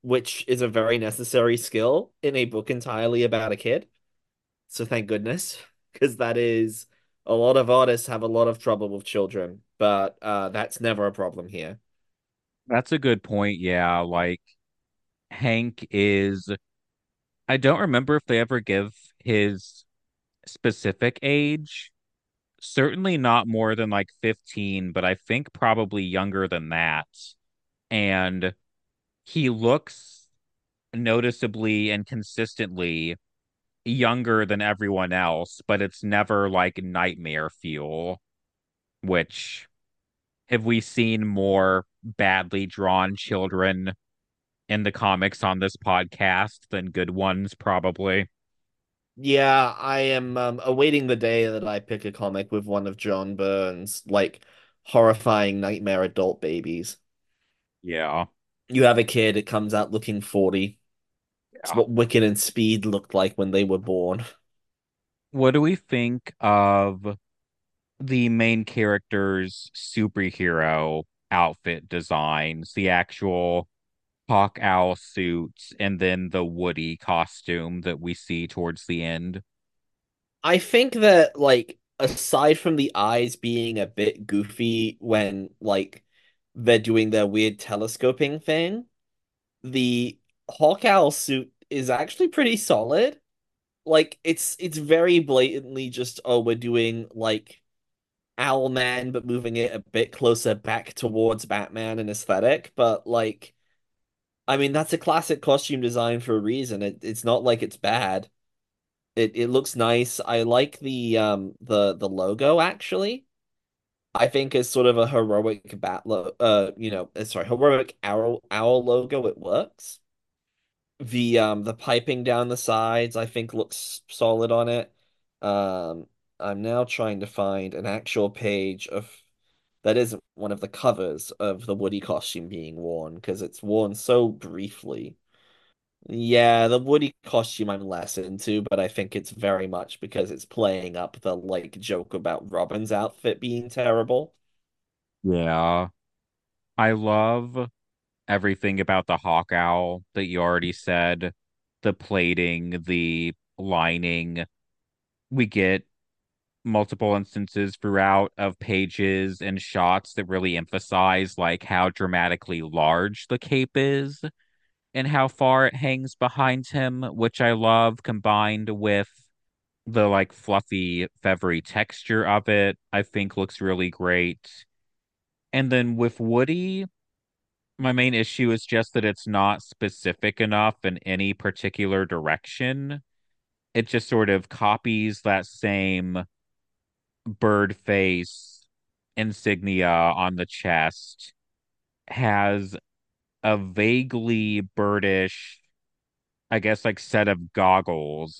[SPEAKER 7] which is a very necessary skill in a book entirely about a kid. So thank goodness, because that is a lot of artists have a lot of trouble with children, but that's never a problem here.
[SPEAKER 6] That's a good point. Yeah, like Hank is, I don't remember if they ever give his specific age. Certainly not more than like 15, but I think probably younger than that. And he looks noticeably and consistently younger than everyone else, but it's never like nightmare fuel, which have we seen more badly drawn children in the comics on this podcast than good ones, probably.
[SPEAKER 7] Yeah, I am awaiting the day that I pick a comic with one of John Byrne's like horrifying nightmare adult babies.
[SPEAKER 6] Yeah.
[SPEAKER 7] You have a kid, it comes out looking 40. It's
[SPEAKER 6] Yeah.
[SPEAKER 7] what Wicked and Speed looked like when they were born.
[SPEAKER 6] What do we think of the main character's superhero outfit designs, the actual Hawk Owl suits, and then the Woody costume that we see towards the end?
[SPEAKER 7] I think that like aside from the eyes being a bit goofy when like they're doing their weird telescoping thing, the Hawk Owl suit is actually pretty solid. Like it's very blatantly just, oh, we're doing like Owlman but moving it a bit closer back towards Batman and aesthetic, but like I mean that's a classic costume design for a reason. It's not like it's bad. It looks nice. I like the logo actually. I think as sort of a heroic heroic owl logo, it works. The piping down the sides I think looks solid on it. Um I'm now trying to find an actual page of that isn't one of the covers of the Woody costume being worn because it's worn so briefly. Yeah, the Woody costume I'm less into, but I think it's very much because it's playing up the like joke about Robin's outfit being terrible.
[SPEAKER 6] Yeah. I love everything about the Hawk Owl that you already said, the plating, the lining. We get multiple instances throughout of pages and shots that really emphasize like how dramatically large the cape is and how far it hangs behind him, which I love, combined with the like fluffy, feathery texture of it, I think looks really great. And then with Woody, my main issue is just that it's not specific enough in any particular direction. It just sort of copies that same bird face insignia on the chest, has a vaguely birdish, I guess, like set of goggles,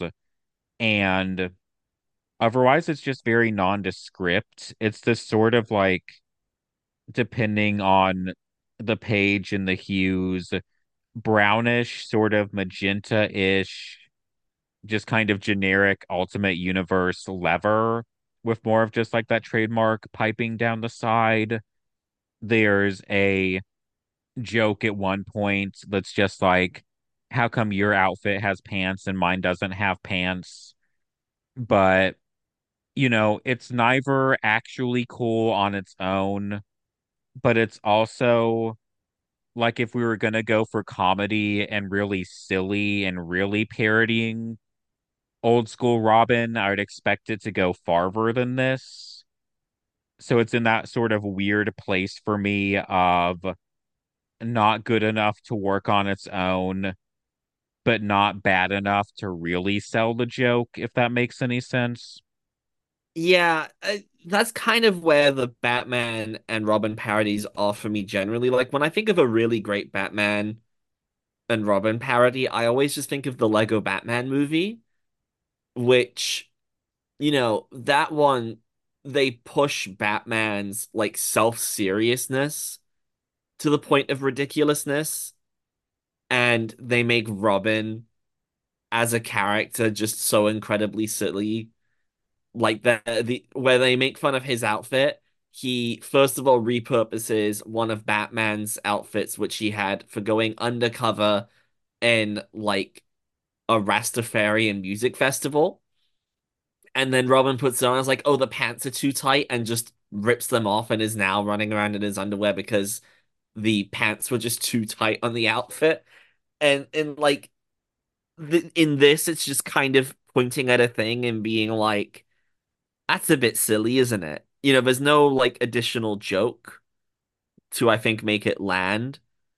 [SPEAKER 6] and otherwise it's just very nondescript. It's this sort of like, depending on the page and the hues, brownish, sort of magenta-ish, just kind of generic Ultimate Universe leather with more of just like that trademark piping down the side. There's a joke at one point that's just like, how come your outfit has pants and mine doesn't have pants? But, it's neither actually cool on its own, but it's also like if we were gonna go for comedy and really silly and really parodying old school Robin, I would expect it to go farther than this. So it's in that sort of weird place for me of not good enough to work on its own, but not bad enough to really sell the joke, if that makes any sense.
[SPEAKER 7] Yeah, that's kind of where the Batman and Robin parodies are for me generally. Like when I think of a really great Batman and Robin parody, I always just think of the Lego Batman movie, which, that one they push Batman's like self-seriousness to the point of ridiculousness, and they make Robin as a character just so incredibly silly. Like the where they make fun of his outfit, he first of all repurposes one of Batman's outfits, which he had for going undercover in like a Rastafarian music festival. And then Robin puts it on. I was like, oh, the pants are too tight, and just rips them off and is now running around in his underwear because the pants were just too tight on the outfit. And like in this, it's just kind of pointing at a thing and being like, that's a bit silly, isn't it? There's no like additional joke to I think make it land.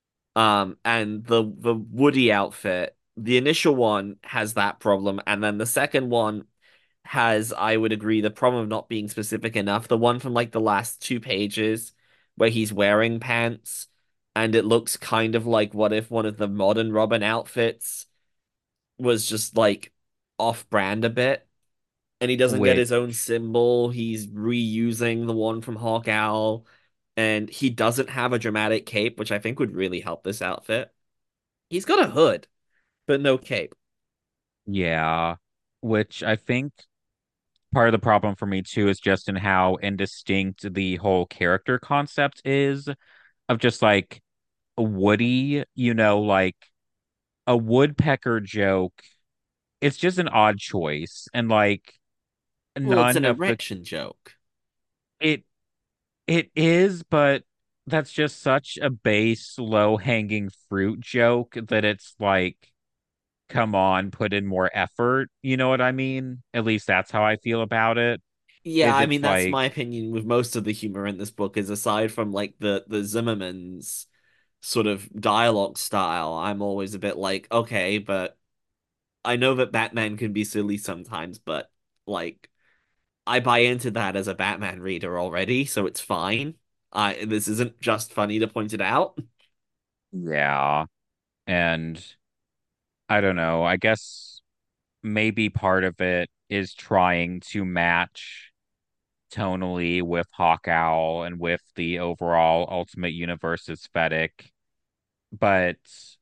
[SPEAKER 7] And the Woody outfit, the initial one has that problem, and then the second one has, I would agree, the problem of not being specific enough. The one from like the last 2 pages where he's wearing pants and it looks kind of like what if one of the modern Robin outfits was just like off-brand a bit and he doesn't get
[SPEAKER 6] Which,
[SPEAKER 7] his own symbol. He's reusing the one from Hawk Owl and he doesn't have a dramatic cape, which I think would really help this outfit. He's got a hood, but no cape.
[SPEAKER 6] yeah, which I think part of the problem for me too is just in how indistinct the whole character concept is of just like Woody, like a woodpecker joke. It's just an odd choice. And like
[SPEAKER 7] Well, it's an
[SPEAKER 6] none of the
[SPEAKER 7] erection joke.
[SPEAKER 6] it it is, but that's just such a base low-hanging fruit joke that it's like, come on, put in more effort. You know what I mean? At least that's how I feel about it.
[SPEAKER 7] Yeah,
[SPEAKER 6] Is
[SPEAKER 7] I
[SPEAKER 6] it's
[SPEAKER 7] mean that's
[SPEAKER 6] like,
[SPEAKER 7] my opinion with most of the humor in this book is aside from like the Zimmerman's sort of dialogue style, I'm always a bit like, okay, but I know that Batman can be silly sometimes, but like I buy into that as a Batman reader already, so it's fine. This isn't just funny to point it out.
[SPEAKER 6] yeah. And I don't know. I guess maybe part of it is trying to match tonally with Hawk Owl and with the overall Ultimate Universe aesthetic. But,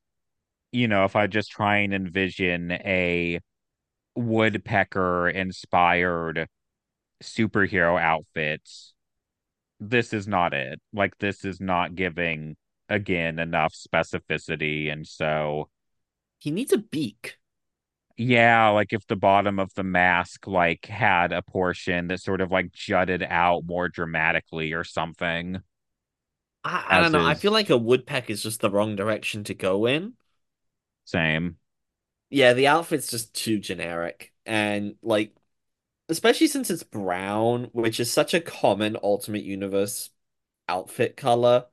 [SPEAKER 6] if I just try and envision a woodpecker inspired superhero outfit, this is not it. Like, this is not giving, again, enough specificity. And so,
[SPEAKER 7] He needs a beak.
[SPEAKER 6] yeah, like if the bottom of the mask like had a portion that sort of like jutted out more dramatically or something,
[SPEAKER 7] I don't
[SPEAKER 6] as
[SPEAKER 7] know. I feel
[SPEAKER 6] is
[SPEAKER 7] like a woodpeck is just the wrong direction to go in.
[SPEAKER 6] same.
[SPEAKER 7] Yeah, the outfit's just too generic. And like especially since it's brown, which is such a common Ultimate Universe outfit color.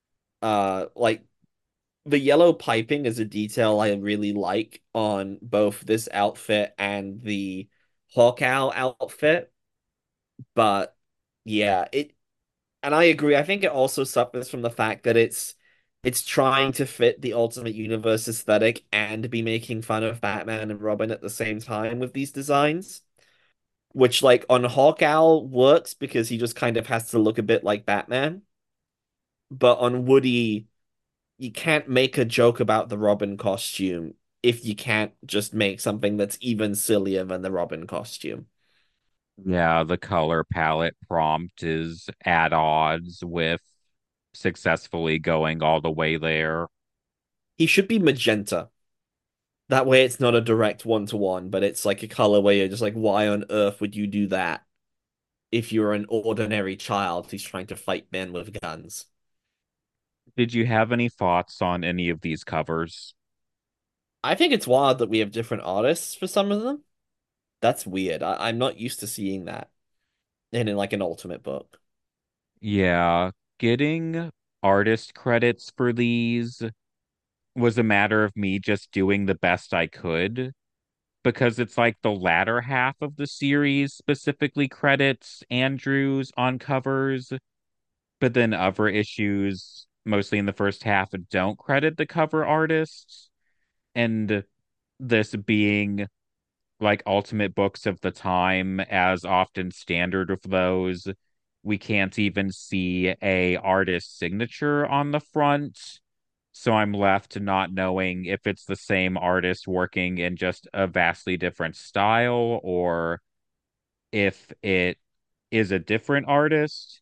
[SPEAKER 7] Like the yellow piping is a detail I really like on both this outfit and the Hawk Owl outfit. But yeah, and I agree. I think it also suffers from the fact that it's trying to fit the Ultimate Universe aesthetic and be making fun of Batman and Robin at the same time with these designs. Which like on Hawk Owl works because he just kind of has to look a bit like Batman. But on Woody, you can't make a joke about the Robin costume if you can't just make something that's even sillier than the Robin costume.
[SPEAKER 6] Yeah, the color palette prompt is at odds with successfully going all the way there.
[SPEAKER 7] He should be magenta. That way it's not a direct one-to-one, but it's like a color where you're just like, why on earth would you do that if you're an ordinary child who's trying to fight men with guns?
[SPEAKER 6] Did you have any thoughts on any of these covers?
[SPEAKER 7] I think it's wild that we have different artists for some of them. That's weird. I'm not used to seeing that in like an Ultimate book.
[SPEAKER 6] Yeah, getting artist credits for these was a matter of me just doing the best I could because it's like the latter half of the series specifically credits Andrews on covers, but then other issues, mostly in the first half, don't credit the cover artists. And this being like ultimate books of the time, as often standard with those, we can't even see a artist signature on the front. So I'm left not knowing if it's the same artist working in just a vastly different style or if it is a different artist.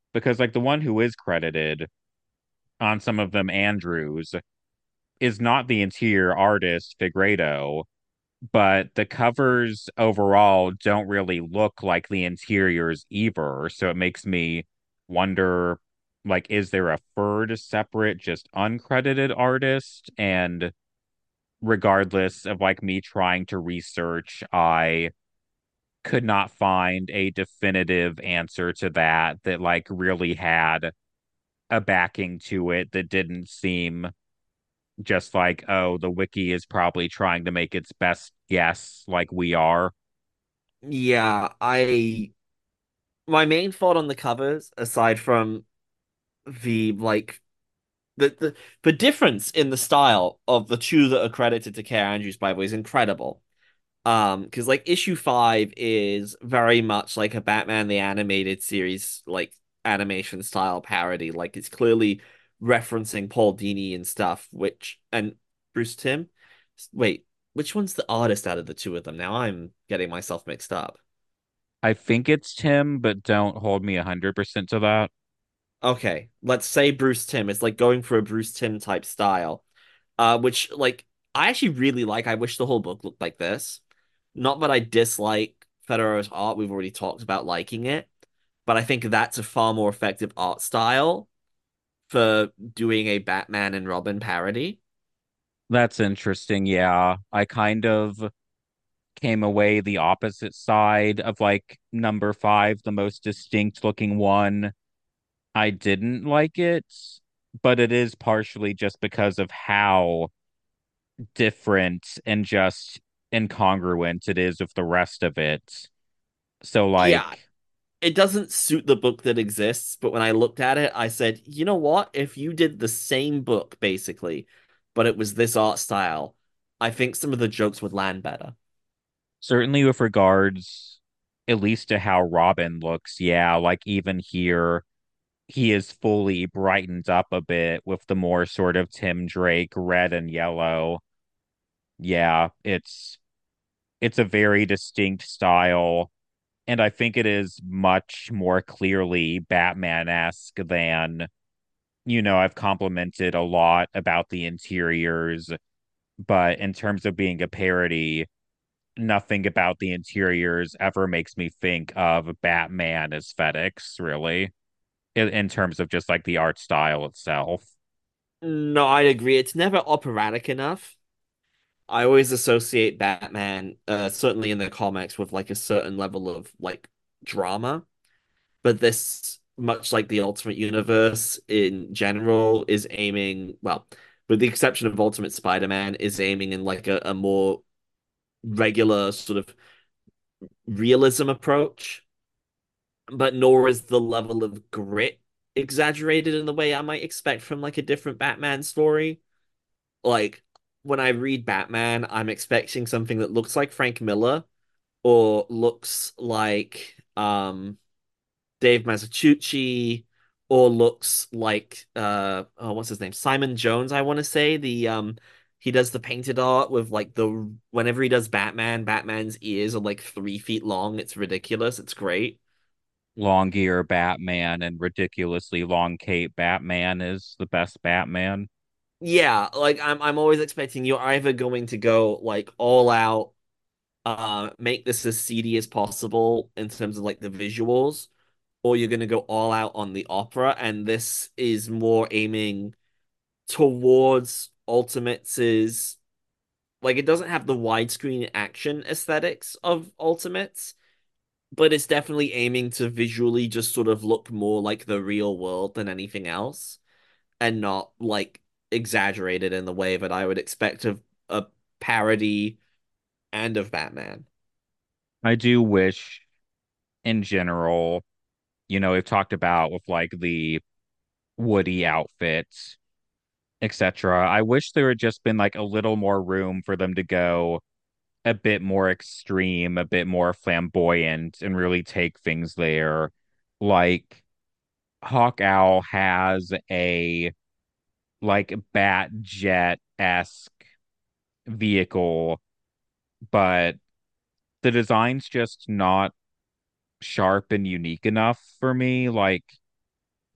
[SPEAKER 6] because like the one who is credited on some of them, Andrews, is not the interior artist, Figredo, but the covers overall don't really look like the interiors either. So it makes me wonder, like, is there a third separate, just uncredited artist? And regardless of like me trying to research, I could not find a definitive answer to that like really had a backing to it that didn't seem just like, oh, the wiki is probably trying to make its best guess like we are.
[SPEAKER 7] Yeah, I my main thought on the covers, aside from the like the difference in the style of the two that are credited to Care Andrews, by the way, is incredible. Because like issue 5 is very much like a Batman the Animated Series like animation style parody. Like it's clearly referencing Paul Dini and stuff, which and Bruce Timm. Wait, which one's the artist out of the two of them? Now I'm getting myself mixed up.
[SPEAKER 6] I think it's Tim, but don't hold me 100% to that.
[SPEAKER 7] Okay, let's say Bruce Timm. It's like going for a Bruce Timm type style. Which like I actually really like. I wish the whole book looked like this. Not that I dislike Federer's art, we've already talked about liking it, but I think that's a far more effective art style for doing a Batman and Robin parody.
[SPEAKER 6] That's interesting. Yeah. I kind of came away the opposite side of like number 5, the most distinct looking one. I didn't like it, but it is partially just because of how different and just incongruent it is with the rest of it. So,
[SPEAKER 7] Yeah,
[SPEAKER 6] like,
[SPEAKER 7] it doesn't suit the book that exists, but when I looked at it, I said, you know what? If you did the same book, basically, but it was this art style, I think some of the jokes would land better.
[SPEAKER 6] certainly with regards, at least to how Robin looks, yeah, like even here, he is fully brightened up a bit with the more sort of Tim Drake red and yellow. Yeah, it's a very distinct style, and I think it is much more clearly Batman-esque than, I've complimented a lot about the interiors, but in terms of being a parody, nothing about the interiors ever makes me think of Batman aesthetics, really, in terms of just like the art style itself.
[SPEAKER 7] No, I agree. It's never operatic enough. I always associate Batman, certainly in the comics, with like a certain level of like drama. But this, much like the Ultimate Universe in general, is aiming, well, with the exception of Ultimate Spider-Man, is aiming in like a more regular sort of realism approach. But nor is the level of grit exaggerated in the way I might expect from like a different Batman story. Like when I read Batman, I'm expecting something that looks like Frank Miller or looks like Dave Mazzucchelli or looks like oh what's his name? Simon Jones, I want to say. The he does the painted art with like the whenever he does Batman, Batman's ears are like 3 feet long. It's ridiculous. It's great.
[SPEAKER 6] Long gear Batman and ridiculously long cape Batman is the best Batman.
[SPEAKER 7] Yeah, like I'm always expecting you're either going to go like all out, make this as seedy as possible in terms of like the visuals, or you're gonna go all out on the opera, and this is more aiming towards Ultimates' like it doesn't have the widescreen action aesthetics of Ultimates, but it's definitely aiming to visually just sort of look more like the real world than anything else, and not like exaggerated in the way that I would expect of a parody and of Batman.
[SPEAKER 6] I do wish in general, we've talked about with like the Woody outfits, etc. I wish there had just been like a little more room for them to go a bit more extreme, a bit more flamboyant, and really take things there. Like Hawk Owl has a like bat jet-esque vehicle, but the design's just not sharp and unique enough for me. Like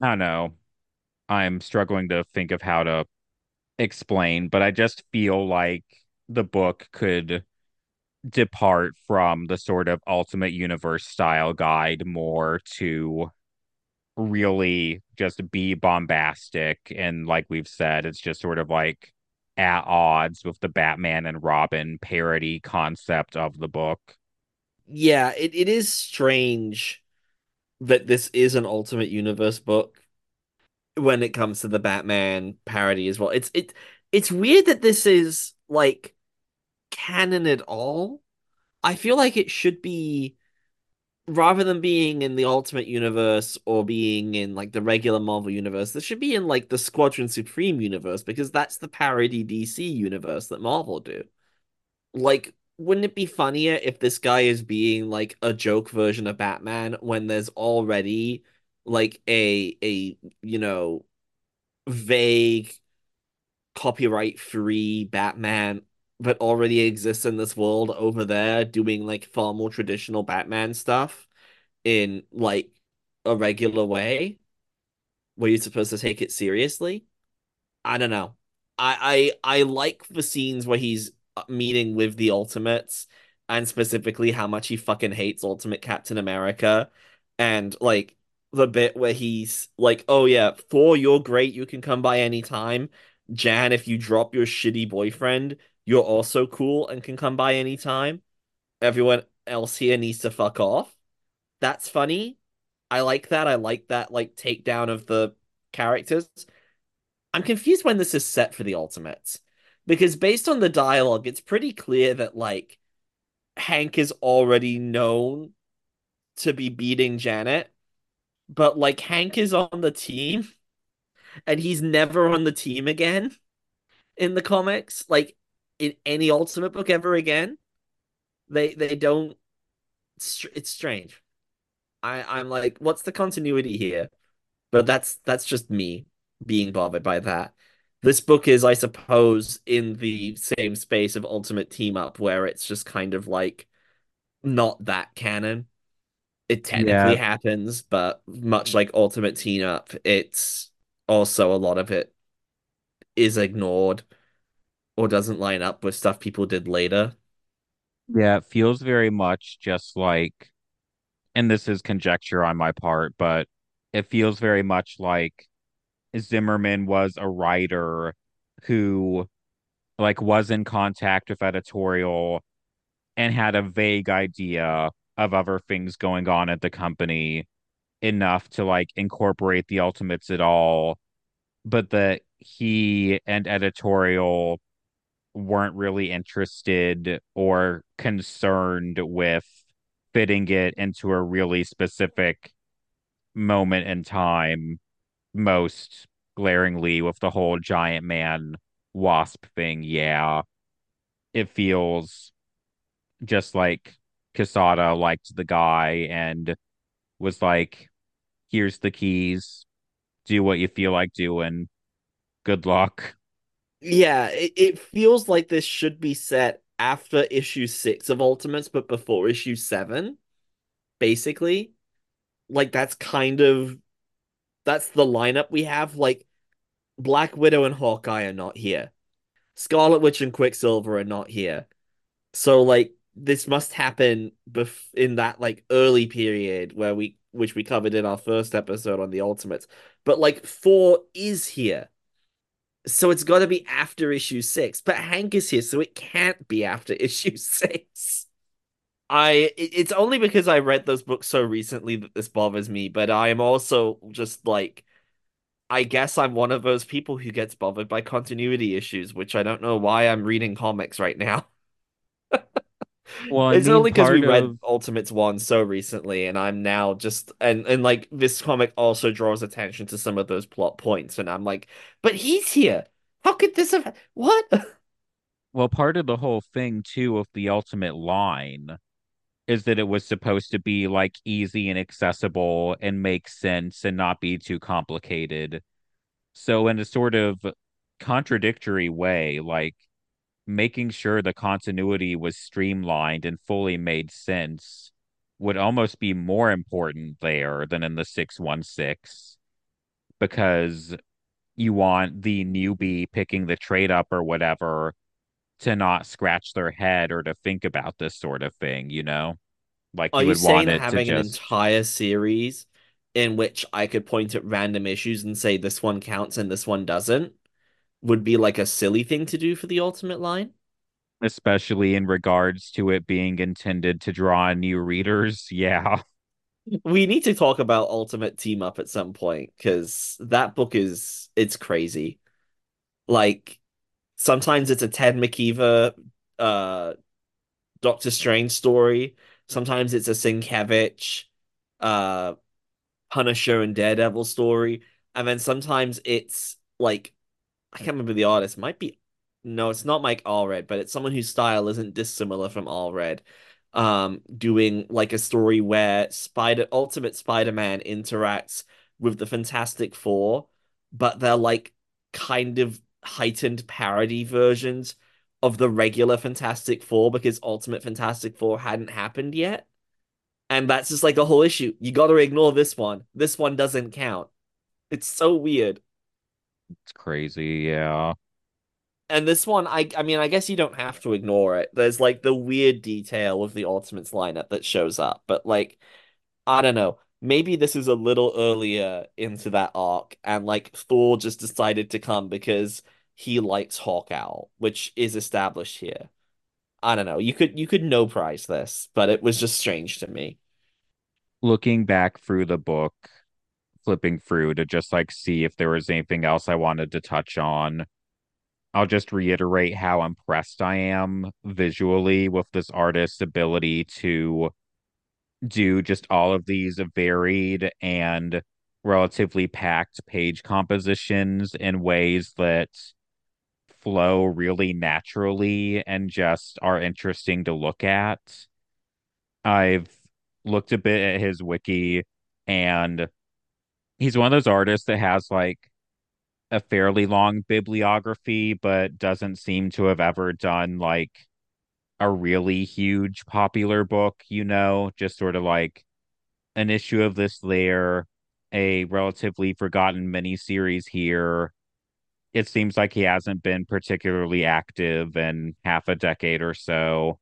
[SPEAKER 6] I don't know. I'm struggling to think of how to explain, but I just feel like the book could depart from the sort of Ultimate Universe style guide more to really just be bombastic. And like we've said, it's just sort of like at odds with the Batman and Robin parody concept of the book.
[SPEAKER 7] Yeah, it is strange that this is an Ultimate Universe book when it comes to the Batman parody as well. It's weird that this is like canon at all. I feel like it should be rather than being in the Ultimate Universe or being in like the regular Marvel universe, this should be in like the Squadron Supreme universe because that's the parody DC universe that Marvel do. Like, wouldn't it be funnier if this guy is being like a joke version of Batman when there's already like a vague copyright free Batman that already exists in this world over there doing like far more traditional Batman stuff in like a regular way where you're supposed to take it seriously? I don't know. I like the scenes where he's meeting with the Ultimates and specifically how much he fucking hates Ultimate Captain America and like the bit where he's like, "Oh yeah, Thor, you're great. You can come by anytime. Jan, if you drop your shitty boyfriend, you're also cool and can come by anytime. Everyone else here needs to fuck off." That's funny. I like that. I like that like takedown of the characters. I'm confused when this is set for the Ultimates. Because based on the dialogue, it's pretty clear that like Hank is already known to be beating Janet, but like Hank is on the team and he's never on the team again in the comics, like in any Ultimate book ever again. They don't it's strange. I'm like, what's the continuity here? But that's just me being bothered by that. This book is, I suppose, in the same space of Ultimate Team Up, where it's just kind of like not that canon. It technically
[SPEAKER 6] Yeah,
[SPEAKER 7] happens, but much like Ultimate Team Up, it's also a lot of it is ignored or doesn't line up with stuff people did later.
[SPEAKER 6] yeah, it feels very much just like, and this is conjecture on my part, but it feels very much like Zimmerman was a writer who like was in contact with editorial and had a vague idea of other things going on at the company enough to like incorporate the Ultimates at all, but that he and editorial weren't really interested or concerned with fitting it into a really specific moment in time, most glaringly with the whole giant man wasp thing. Yeah, it feels just like Quesada liked the guy and was like, here's the keys, do what you feel like doing. Good luck.
[SPEAKER 7] Yeah, it feels like this should be set after issue 6 of Ultimates, but before issue 7, basically. Like that's the lineup we have. Like Black Widow and Hawkeye are not here. Scarlet Witch and Quicksilver are not here. So like this must happen in that like early period where which we covered in our first episode on the Ultimates. But like Thor is here. So it's got to be after issue 6. But Hank is here, so it can't be after issue 6. It's only because I read those books so recently that this bothers me, but I am also just like I guess I'm one of those people who gets bothered by continuity issues, which I don't know why I'm reading comics right now.
[SPEAKER 6] Well, I
[SPEAKER 7] It's
[SPEAKER 6] mean,
[SPEAKER 7] only because we
[SPEAKER 6] part
[SPEAKER 7] read
[SPEAKER 6] of,
[SPEAKER 7] Ultimates 1 so recently, and I'm now just and like this comic also draws attention to some of those plot points, and I'm like, but he's here. How could this have what?
[SPEAKER 6] well, part of the whole thing too of the Ultimate line is that it was supposed to be like easy and accessible and make sense and not be too complicated. So in a sort of contradictory way, like making sure the continuity was streamlined and fully made sense would almost be more important there than in the 616. because you want the newbie picking the trade up or whatever to not scratch their head or to think about this sort of thing, you know? Like
[SPEAKER 7] Are
[SPEAKER 6] you
[SPEAKER 7] you
[SPEAKER 6] would want
[SPEAKER 7] saying that
[SPEAKER 6] it to
[SPEAKER 7] having an
[SPEAKER 6] just
[SPEAKER 7] entire series in which I could point at random issues and say this one counts and this one doesn't would be like a silly thing to do for the Ultimate line?
[SPEAKER 6] especially in regards to it being intended to draw new readers. Yeah.
[SPEAKER 7] We need to talk about Ultimate Team Up at some point because that book is it's crazy. Like sometimes it's a Ted McKeever uh Doctor Strange story. Sometimes it's a Sienkiewicz uh Punisher and Daredevil story. And then sometimes it's like I can't remember the artist. It might be no, it's not Mike Allred, but it's someone whose style isn't dissimilar from Allred. Doing like a story where Ultimate Spider-Man interacts with the Fantastic Four, but they're like kind of heightened parody versions of the regular Fantastic Four because Ultimate Fantastic Four hadn't happened yet. And that's just like the whole issue. You got to ignore this one. This one doesn't count. It's so weird.
[SPEAKER 6] It's crazy. Yeah.
[SPEAKER 7] And this one, I mean, I guess you don't have to ignore it. There's like the weird detail of the Ultimates lineup that shows up, but like, I don't know. Maybe this is a little earlier into that arc, and like Thor just decided to come because he likes Hawkowl, which is established here. I don't know. You could no prize this, but it was just strange to me.
[SPEAKER 6] Looking back through the book, flipping through to just like see if there was anything else I wanted to touch on. I'll just reiterate how impressed I am visually with this artist's ability to do just all of these varied and relatively packed page compositions in ways that flow really naturally and just are interesting to look at. I've looked a bit at his wiki, and he's one of those artists that has like a fairly long bibliography, but doesn't seem to have ever done like a really huge popular book, you know, just sort of like an issue of this there, a relatively forgotten miniseries here. It seems like he hasn't been particularly active in half a decade or so.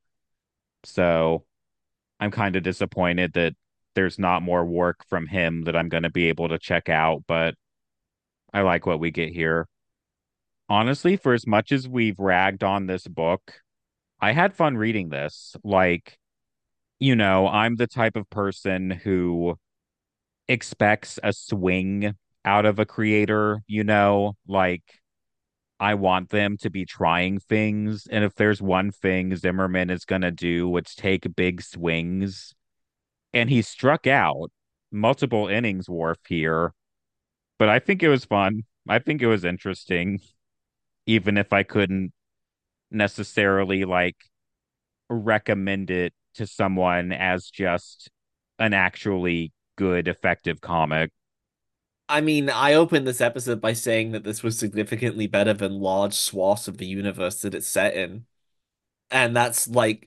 [SPEAKER 6] So I'm kind of disappointed that there's not more work from him that I'm going to be able to check out, but I like what we get here. Honestly, for as much as we've ragged on this book, I had fun reading this. Like, you know, I'm the type of person who expects a swing out of a creator, you know, like I want them to be trying things. And if there's one thing Zimmerman is going to do, it's take big swings. And he struck out multiple innings worth here, but I think it was fun. I think it was interesting, even if I couldn't necessarily like recommend it to someone as just an actually good, effective comic.
[SPEAKER 7] I mean, I opened this episode by saying that this was significantly better than large swaths of the universe that it's set in. And that's like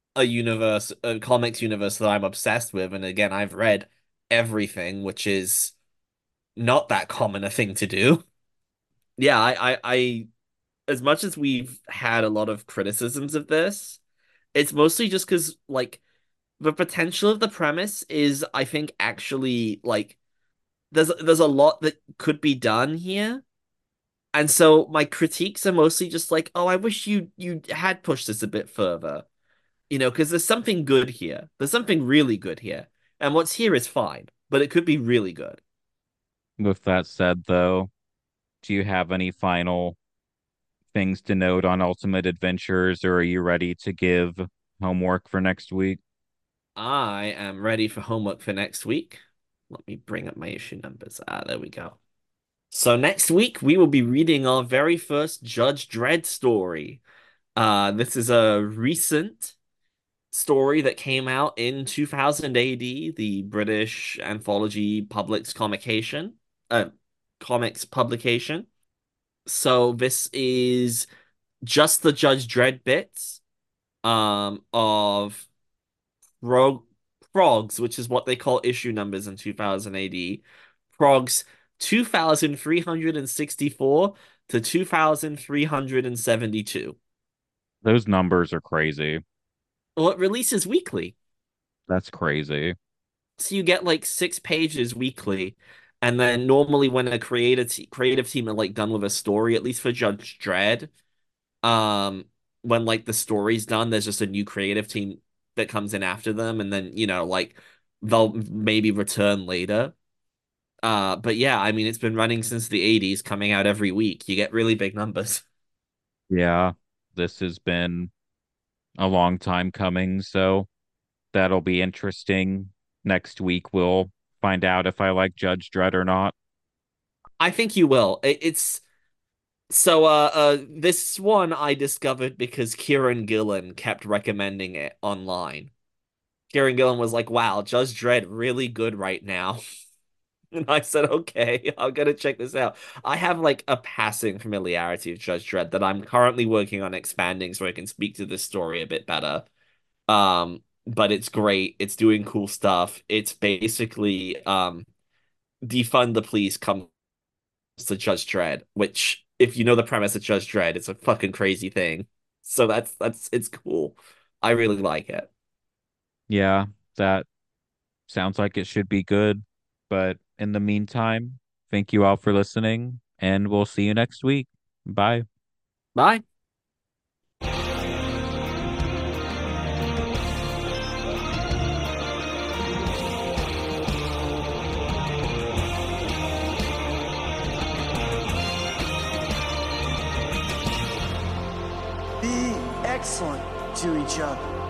[SPEAKER 7] a comics universe that I'm obsessed with. And again, I've read everything, which is not that common a thing to do. Yeah, as much as we've had a lot of criticisms of this, it's mostly just because like the potential of the premise is, I think, actually like there's a lot that could be done here. And so my critiques are mostly just like, oh, I wish you had pushed this a bit further. You know, because there's something good here. There's something really good here. And what's here is fine, but it could be really good.
[SPEAKER 6] With that said, though, do you have any final things to note on Ultimate Adventures, or are you ready to give homework for next week?
[SPEAKER 7] I am ready for homework for next week. Let me bring up my issue numbers. There we go. So next week we will be reading our very first Judge Dredd story. This is a recent story that came out in 2000 AD, the British anthology comics publication. So this is just the Judge Dredd bits of Prog Progs, which is what they call issue numbers in 2000 AD. Progs 2,364 to 2,372.
[SPEAKER 6] Those numbers are crazy.
[SPEAKER 7] Well, it releases weekly.
[SPEAKER 6] That's crazy.
[SPEAKER 7] So you get like 6 pages weekly. And then normally when a creative team are like done with a story, at least for Judge Dredd, um, when like the story's done, there's just a new creative team that comes in after them, and then, like they'll maybe return later. But yeah, I mean, it's been running since the 80s, coming out every week. You get really big numbers.
[SPEAKER 6] Yeah, this has been a long time coming, so that'll be interesting. Next week we'll find out if I like Judge Dredd or not.
[SPEAKER 7] I think you will. It's so this one I discovered because Kieran Gillen kept recommending it online. Kieran Gillen was like, "Wow, Judge Dredd really good right now." And I said, "Okay, I'm gonna check this out." I have like a passing familiarity with Judge Dredd that I'm currently working on expanding so I can speak to this story a bit better. But it's great. It's doing cool stuff. It's basically defund the police comes to Judge Dredd, which if you know the premise of Judge Dredd, it's a fucking crazy thing. So that's it's cool. I really like it.
[SPEAKER 6] Yeah, that sounds like it should be good. But in the meantime, thank you all for listening, and we'll see you next week. Bye.
[SPEAKER 7] Bye.
[SPEAKER 5] Be excellent to each other.